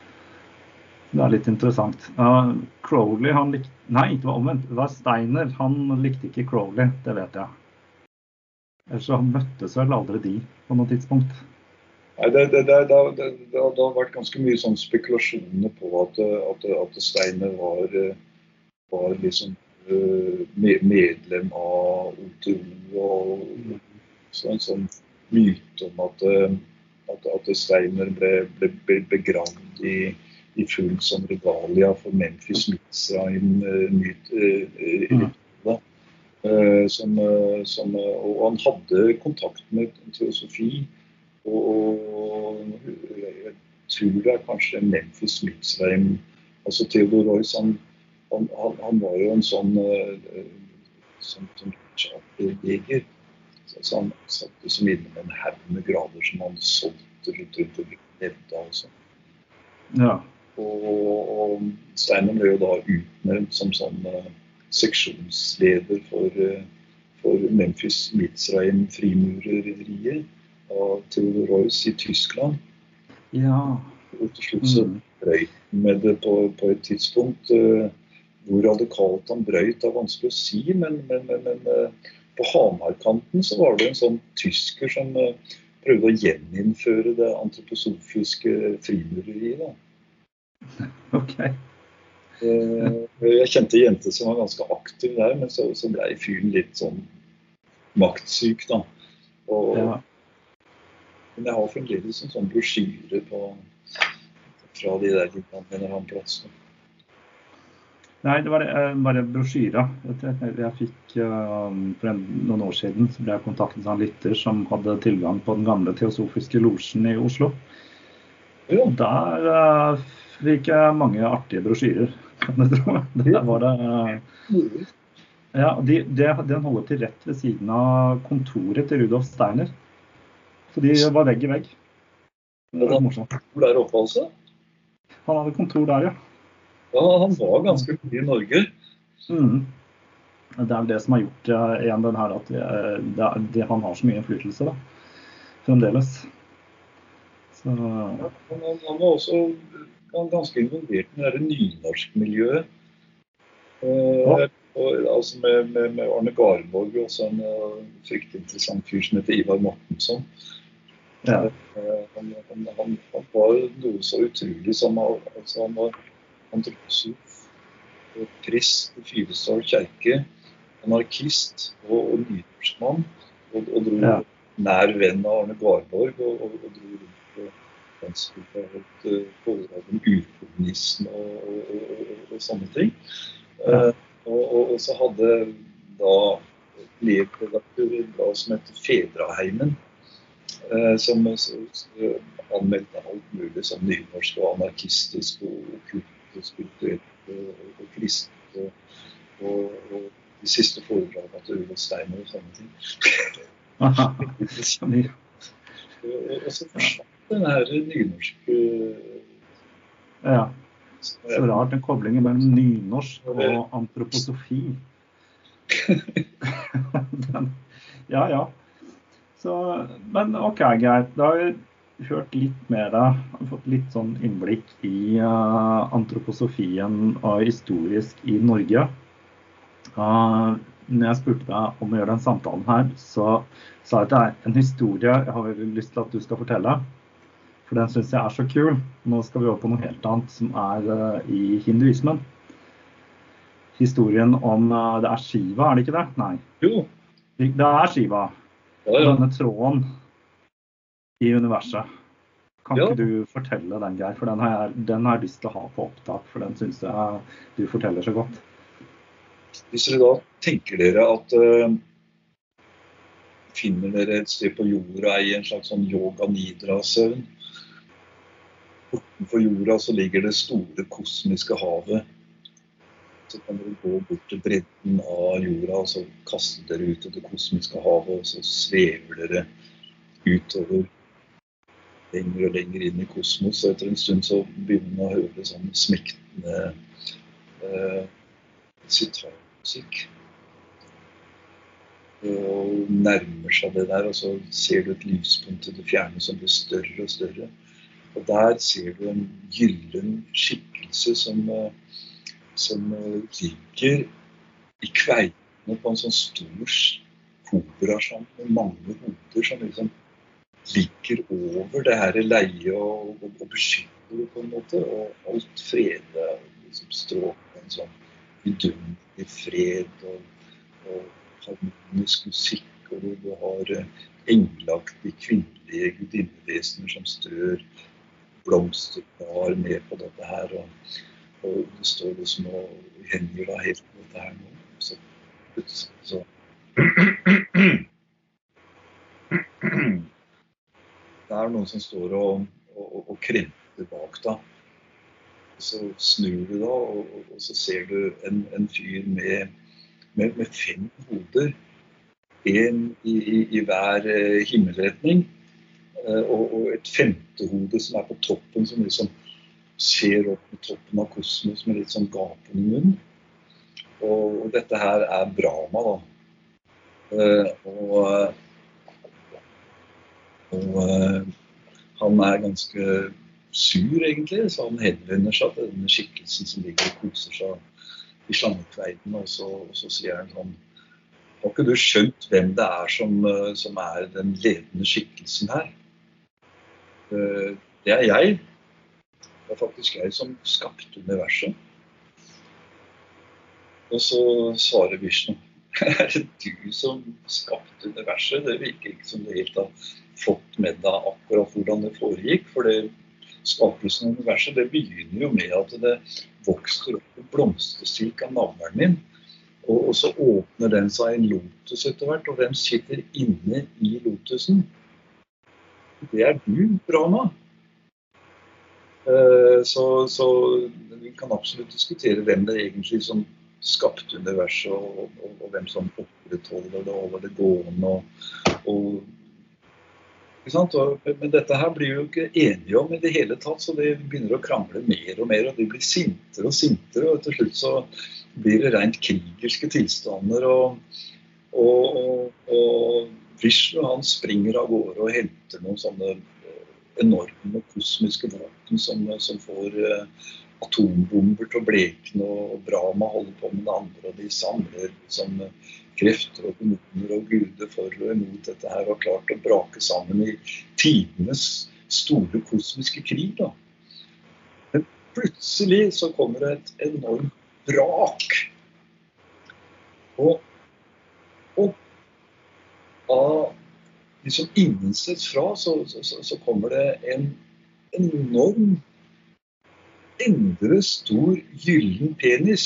Det er litt interessant. Uh, Crowley, han likte... Nei, det var omvendt. Det var Steiner. Han likte ikke Crowley, det vet jeg. Ellers så møttes vel aldri de på noe tidspunkt. Nei, det, det, det, det, det, det har vært ganske mye sånn spekulasjoner på at, at, at Steiner var, var liksom uh, medlem av O T O og så en sånn myte om at, at, at Steiner ble, ble, ble begravd i i full som regalia for Memphis Mitzrayim myt, uh, uh, uh, som, uh, som, uh, og han hadde kontakt med teosofi, og, og jeg tror det er kanskje Memphis Mitzrayim, altså Theodor Reuss, han, han, han, han var jo en sånn uh, som, som charterjeger, så han satt som inne med en haug med graver som han solgte litt rundt og nevnte og sånn. Ja. Og, og Steiner ble jo da utnevnt som sånn uh, seksjonsleder for, uh, for Memphis Mitzrayim frimurerrederiet av Theodor Reuss i Tyskland. Ja. Og til slutt så brøyt han med det på, på et tidspunkt. Uh, hvor radikalt han brøyt er vanskelig å si, men, men, men, men uh, på Hamarkanten så var det en sånn tysker som uh, prøvde å gjeninnføre det antroposofiske frimureriet da. Ok. Jeg kjente en jente som var ganske aktiv der, men så, så ble fyren litt sånn maktsyk da. Og, ja. Men jeg har fremdeles en sånn brosjyre på, fra de der generalplassene. Nei, det var bare brosjyre. Jeg, jeg fikk uh, for en, noen år siden så ble jeg kontaktet av en lytter som hadde tilgang på den gamle teosofiske losjen i Oslo. Ja. Der uh, fikk jeg mange artige brosjyrer, kan jeg tro. Der var det... Uh, ja, de, de, den holder til rett ved siden av kontoret til Rudolf Steiner. Så de var vegg i vegg. Det var morsomt. Hvor der oppe altså? Han hadde kontor der, ja. Ja, han var ganske mye i Norge. Mm. Det er vel det som har gjort uh, igjen den her, at uh, det, det, han har så mye innflytelse da, fremdeles. Så... Ja, han, han var også ganske involvert med det nynorsk-miljøet. Uh, ja. Og, altså med, med, med Arne Garborg, også en uh, fryktelig interessant fyr som heter Ivar Mortensson. Ja. Uh, han, han, han, han var noe så utrolig som altså, han var antroposof, prest i Fyresdal kjerke, anarkist og, og nynorskmann, og, og dro ja. Nær venn av Arne Garborg, og, og, og dro rundt på landsbygda og holdt foredrag om urkommunisten og, og, og, og, og sånne ting. Ja. Uh, og, og, og så hadde da elevredaktør i et blad som heter Fedraheimen, uh, som så, så, anmeldte alt mulig som nynorsk og anarkistisk og kult og skulpturert og, og kristent og, og, og de siste foredragene til Rudolf Steiner og sånne ting. og, og så forsvant den her nynorske... Ja, så rart den koblingen mellom nynorsk og antroposofi. den, ja, ja. Så, men ok, greit. Da har vi hørt litt med deg, fått litt sånn innblikk i uh, antroposofien og historisk i Norge. Uh, når jeg spurte deg om å gjøre den samtalen her, så sa jeg at det er en historie jeg har veldig lyst til at du skal fortelle. For den synes jeg er så kul. Nå skal vi over på noe helt annet som er uh, i hinduismen. Historien om, uh, det er Shiva, er det ikke det? Nei. Jo. Det er Shiva. Ja, ja. Denne tråden i universet. Kan ja. Ikke du fortelle den, Geir? For den har, jeg, den har jeg lyst til å ha på opptak, for den synes jeg du forteller så godt. Hvis dere da tenker dere at uh, finner dere et sted på jorda i en slags sånn yoga-nidra-søvn, bortenfor jorda så ligger det store kosmiske havet. Så kan dere gå bort til bredden av jorda, og så kaster dere ut i det kosmiske havet, og så svever dere utover lenger og lenger inn i kosmos, og etter en stund så begynner man å høre sånn smektende eh, sitarmusikk. Og nærmer seg det der, og så ser du et lyspunkt til det fjerne som blir større og større. Og der ser du en gyllen skikkelse som, som ligger i kveitene på en sånn stor kobra med mange hoder som liksom ligger over det her leie og, og, og beskytter det på en måte, og alt frede liksom stråker en sånn vidunderlig fred og, og harmonisk musikk, og du, du har englaktige kvinnelige gudinnevesener som strør blomsterblad ned på dette her, og, og det står liksom og henger da helt på dette her nå, så plutselig så det er noen som står og, og, og kremter bak da. Og så snur du da, og, og så ser du en, en fyr med, med, med fem hoder. En i, i, i hver himmelretning. Og, og et femte hode som er på toppen, som liksom ser opp på toppen av kosmos med litt sånn gapende munn. Og, og dette her er Brahma da. Og... Og uh, han er ganske sur egentlig, så han henvender seg til denne skikkelsen som ligger og koser seg i slangekveiden, og så, og så sier han sånn, har ikke du skjønt hvem det er som, som er den ledende skikkelsen her? Det er jeg. Det er faktisk jeg som skapte universet. Og så svarer Vishnu, er det du som skapte universet? Det virker ikke som du helt har fått med deg akkurat hvordan det foregikk, for det skapelsen av universet, det begynner jo med at det vokser opp en blomsterstilk av navlen min, og så åpner den seg en lotus etter hvert, og hvem sitter inne i lotusen? Det er du, Brahma. Så, så vi kan absolutt diskutere hvem det egentlig som skapte universet, og, og, og hvem som opprettholder det over det gående, og, og ikke sant? Og, men dette her blir jo ikke enige om i det hele tatt, så de begynner å krangle mer og mer, og de blir sintere og sintere, og til slutt så blir det rent krigerske tilstander, og, og, og, og Vishnu han springer av gårde og henter noen sånne enorme kosmiske våpen som, som får uh, atombomber til å blekne, og Brahma holder på med det andre, og de samler som krefter og demoner og guder for og imot dette her, og klart å brake sammen i tidenes store kosmiske krig da. Men plutselig så kommer det et enormt brak. Og, og av liksom innensteds fra så, så, så kommer det en enorm, endre stor gyllen penis.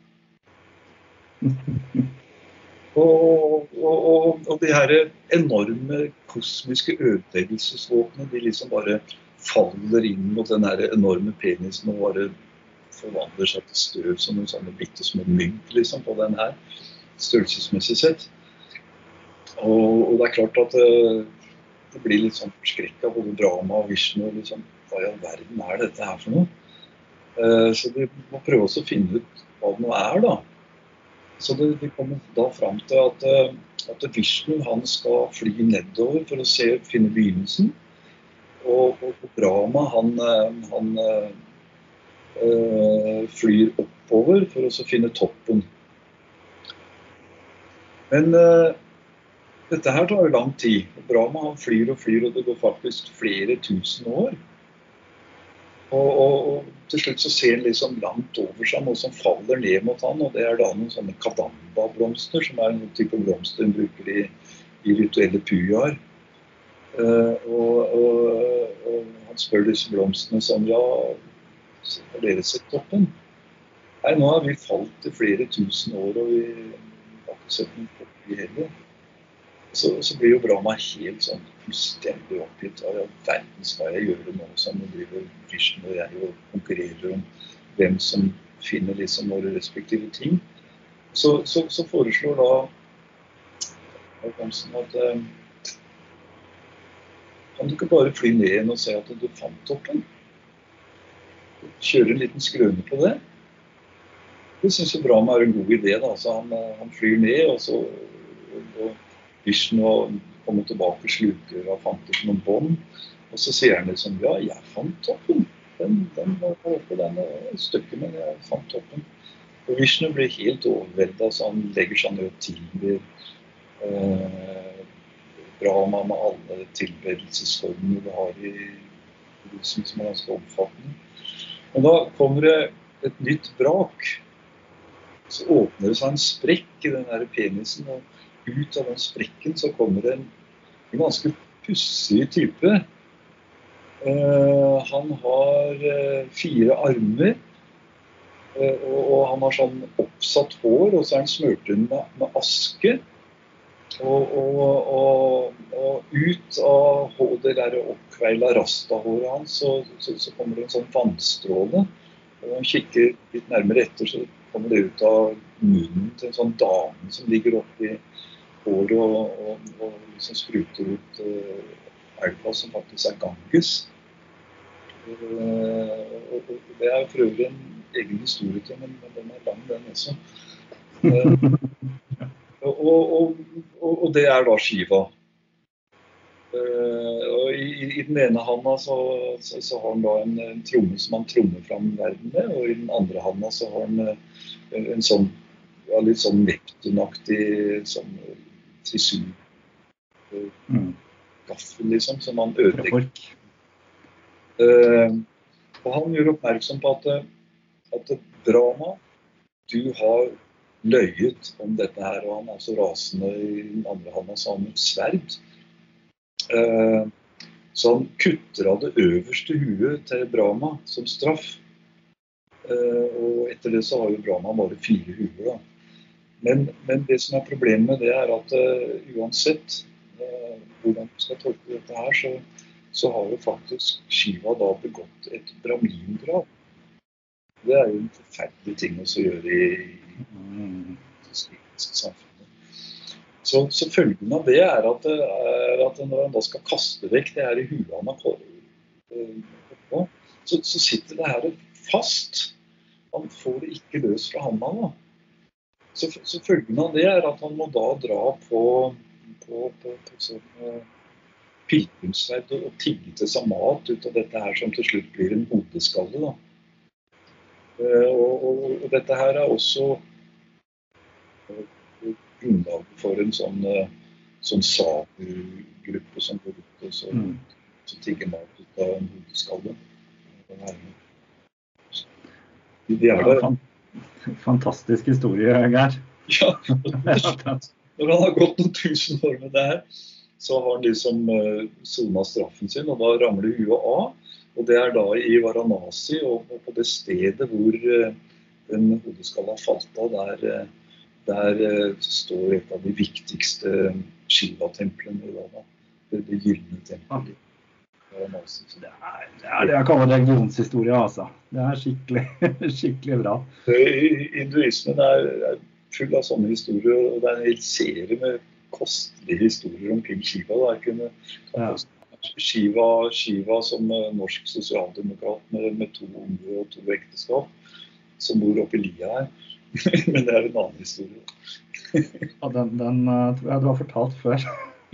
Og, og, og, og de her enorme kosmiske ødeleggelsesvåpnene, de liksom bare faller inn mot den her enorme penisen og bare forvandler seg til støv som noen sånne bitte små mygg liksom, på den her, størrelsesmessig sett. Og, og det er klart at det, det blir litt sånn forskrekket av både Brahma og Vishnu, og liksom, hva i all verden er dette her for noe? Uh, så de må prøve også å finne ut hva det nå er da. Så det, de kommer da frem til at, at Vishnu han skal fly nedover for å se, finne begynnelsen, og, og Brahma han, han Uh, flyr oppover for å så finne toppen. Men uh, dette her tar jo lang tid. Brahma han flyr og flyr, og det går faktisk flere tusen år. Og, og, og til slutt så ser han liksom langt over seg noe som faller ned mot han, og det er da noen sånne kadamba-blomster, som er en type blomster han bruker i, i rituelle pujaer. Uh, og, og, og han spør disse blomstene sånn, ja, har dere sett toppen? Nei, nå har vi falt i flere tusen år, og vi har ikke sett noen topp i heller. Så, så blir jo Brahma helt sånn fullstendig oppgitt. Ja, verden skal jeg gjøre noe som driver Vishnu og jeg og konkurrerer om hvem som finner liksom våre respektive ting. Så, så, så foreslår da Hansen at eh, kan du ikke bare fly ned igjen og se at du fant toppen? Kjøre en liten skrøne på det. Det synes jo Brahma er en god idé da. Så han, han flyr ned, og så og Vishnu kommer tilbake og sluker og fant ut noen bånd. Og så sier han liksom, ja, jeg fant toppen. Den, den var oppe, den er stykket, men jeg fant toppen. Og Vishnu blir helt overveldet, så han legger seg ned og tilber eh, Brahma med alle tilbedelsesformene vi har i buddhismen som er ganske omfattende. Og da kommer det et nytt brak. Så åpner det seg en sprekk i den der penisen, og ut av den sprekken så kommer det en, en ganske pussig type. Uh, han har uh, fire armer, uh, og, og han har sånn oppsatt hår, og så er han smørt inn med, med aske. Og, og, og, og ut av det der oppkveila rastahåret hans, så, så, så kommer det en sånn vannstråle. Og når han kikker litt nærmere etter, så kommer det ut av munnen til en sånn dame som ligger oppe i håret og, og, og liksom spruter ut uh, elva som faktisk er Ganges. Uh, og, og det er for øvrig en egen historie til, men, men den er lang den også. Uh, Og, og, og, og det er da Shiva. Uh, og i, i den ene handa så, så, så har han da en, en tromme som han trommer fram verden med, og i den andre handa så har han en, en sånn ja, litt sånn Neptunaktig sånn frisur. Mm. Gaffel, liksom, som han ødelegger. Uh, og han gjør oppmerksom på at, at Brahma, du har løyet om dette her, og han er så rasende i den andre hånda, så han har et sverd. Uh, så han kutter av det øverste huet til Brahma som straff. Uh, og etter det så har jo Brahma bare fire huer, da. Men, men det som er problemet med det er at uh, uansett uh, hvordan du skal tolke dette her, så, så har jo faktisk Shiva da begått et brahmindrap. Det er jo en forferdelig ting å gjøre i det svenske samfunnet. Så, så følgen av det er at, er at når han da skal kaste vekk det her i huet han har på, så, så sitter det her fast. Han får det ikke løs fra handa da. Så, så følgen av det er at han må da dra på, på, på, på sånn uh, pilgrimsferd og, og tigge til seg mat ut av dette her som til slutt blir en hodeskalle da. Uh, og, og, og dette her er også uh, grunnlaget for en sånn, uh, sånn sabu-gruppe som går ut og så, mm. så tigger mat ut av en hodeskalle. De, de er der. Fantastisk historie, Geir. Ja, når han har gått noen tusen år med det her, så har han liksom uh, sonet straffen sin, og da ramler huet av. Og det er da i Varanasi, og, og på det stedet hvor uh, den hodeskallen falt av, der, uh, der uh, står et av de viktigste Shiva-templene i Vana. Det, det gyllene tempelet. Så det er, det er det jeg kaller regionshistorie, altså. Det er skikkelig, skikkelig bra. Hinduismen er, er full av sånne historier, og det er en hel serie med kostelige historier omkring Shiva. Det er kunne, ja. Shiva, Shiva som norsk sosialdemokrat med, med to unge og to ekteskap, som bor oppe i lia her. Men det er en annen historie. Ja, den, den tror jeg du har fortalt før.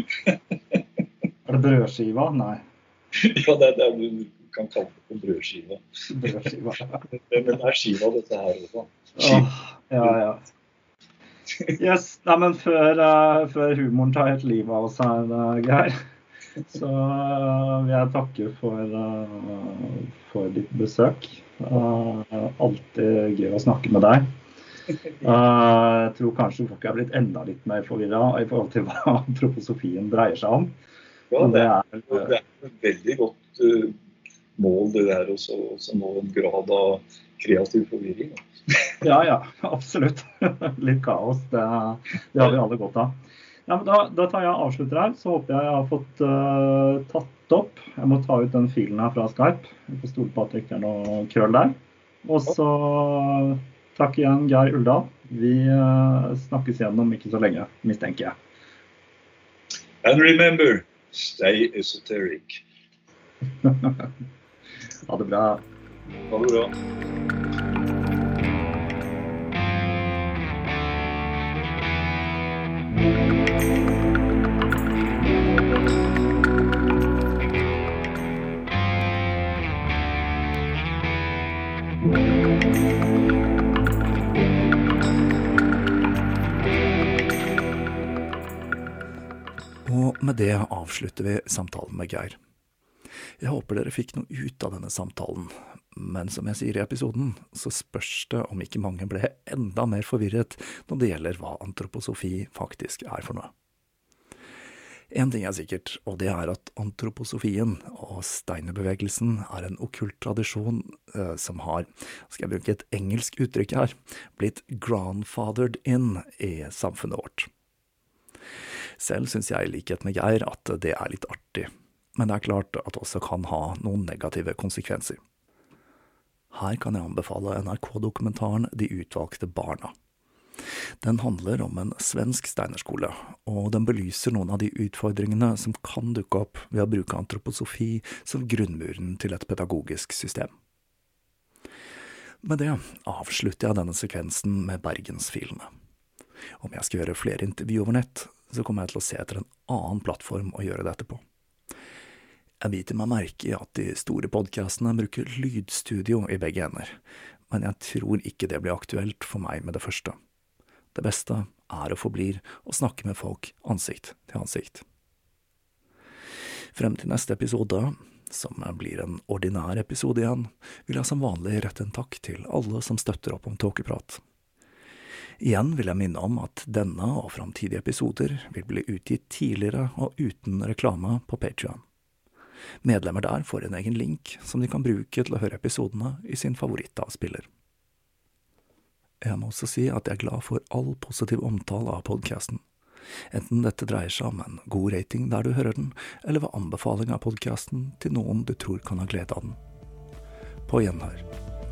Er det brødskiva? Nei. Ja, det er det du kan kalle det for brødskiva. Brødskiva. Men det er skiva dette her også. Åh, ja, ja. Yes, nei, men før, uh, før humoren tar et liv av oss her, uh, Geir, så uh, vil jeg takke for, uh, for ditt besøk. Uh, alltid gøy å snakke med deg. Uh, jeg tror kanskje folk er blitt enda litt mer forvirret i forhold til hva antroposofien dreier seg om. Ja, det er, det er et veldig godt uh, mål det der, også, også nå en grad av kreativ forvirring. Ja, ja, absolutt. Litt kaos, det, det har vi alle godt av. Ja, men da, da tar jeg avslutter her, så håper jeg jeg har fått uh, tatt opp. Jeg må ta ut den filen her fra Skype. Jeg får stole på at det ikke er noe krøll der. Og så takk igjen, Geir Uldal. Vi uh, snakkes igjen om ikke så lenge, mistenker jeg. And remember, stay esoteric. Ha det bra. Ha det bra. Og med det avslutter vi samtalen med Geir. Jeg håper dere fikk noe ut av denne samtalen, men som jeg sier i episoden, så spørs det om ikke mange ble enda mer forvirret når det gjelder hva antroposofi faktisk er for noe. En ting er sikkert, og det er at antroposofien og steinerbevegelsen er en okkult tradisjon eh, som har, skal jeg bruke et engelsk uttrykk her, blitt grandfathered in i samfunnet vårt. Selv synes jeg i likhet med Geir at det er litt artig, men det er klart at det også kan ha noen negative konsekvenser. Her kan jeg anbefale N R K-dokumentaren De utvalgte barna. Den handler om en svensk steinerskole, og den belyser noen av de utfordringene som kan dukke opp ved å bruke antroposofi som grunnmuren til et pedagogisk system. Med det avslutter jeg denne sekvensen med Bergensfilene. Om jeg skal gjøre flere intervju over nett, så kommer jeg til å se etter en annen plattform å gjøre dette på. Jeg biter meg merke i at de store podcastene bruker lydstudio i begge ender, men jeg tror ikke det blir aktuelt for meg med det første. Det beste er og forblir å snakke med folk ansikt til ansikt. Frem til neste episode, som blir en ordinær episode igjen, vil jeg som vanlig rette en takk til alle som støtter opp om Tåkeprat. Igjen vil jeg minne om at denne og framtidige episoder vil bli utgitt tidligere og uten reklame på Patreon. Medlemmer der får en egen link som de kan bruke til å høre episodene i sin favorittavspiller. Jeg må også si at jeg er glad for all positiv omtale av podcasten. Enten dette dreier seg om en god rating der du hører den, eller ved anbefaling av podcasten til noen du tror kan ha glede av den. På gjenhør.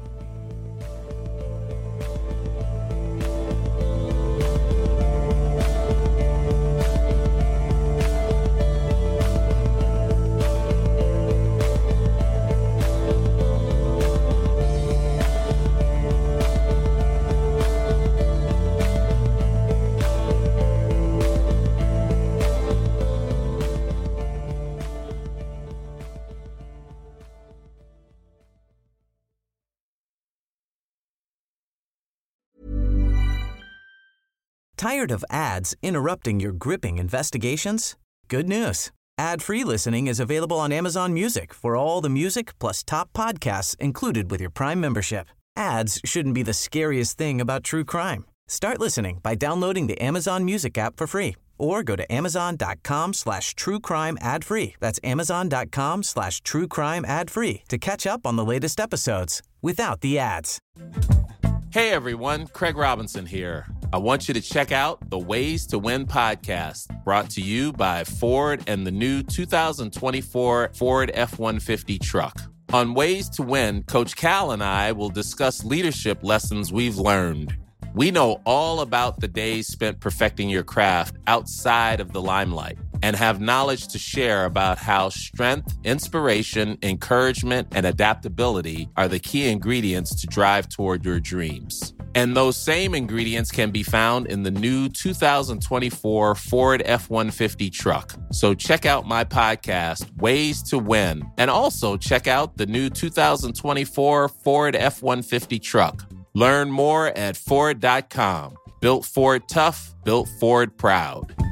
Tired of ads interrupting your gripping investigations? Good news. Ad-free listening is available on Amazon Music for all the music plus top podcasts included with your Prime membership. Ads shouldn't be the scariest thing about true crime. Start listening by downloading the Amazon Music app for free or go to amazon.com slash true crime ad free. That's amazon.com slash true crime ad free to catch up on the latest episodes without the ads. Hey everyone, Craig Robinson here. I want you to check out the Ways to Win podcast, brought to you by Ford and the new two thousand twenty-four Ford F one fifty truck. On Ways to Win, Coach Cal and I will discuss leadership lessons we've learned. We know all about the days spent perfecting your craft outside of the limelight and have knowledge to share about how strength, inspiration, encouragement, and adaptability are the key ingredients to drive toward your dreams. And those same ingredients can be found in the new two thousand twenty-four Ford F one fifty truck. So check out my podcast, Ways to Win, and also check out the new two thousand twenty-four Ford F one fifty truck. Learn more at Ford dot com. Built Ford tough, built Ford proud.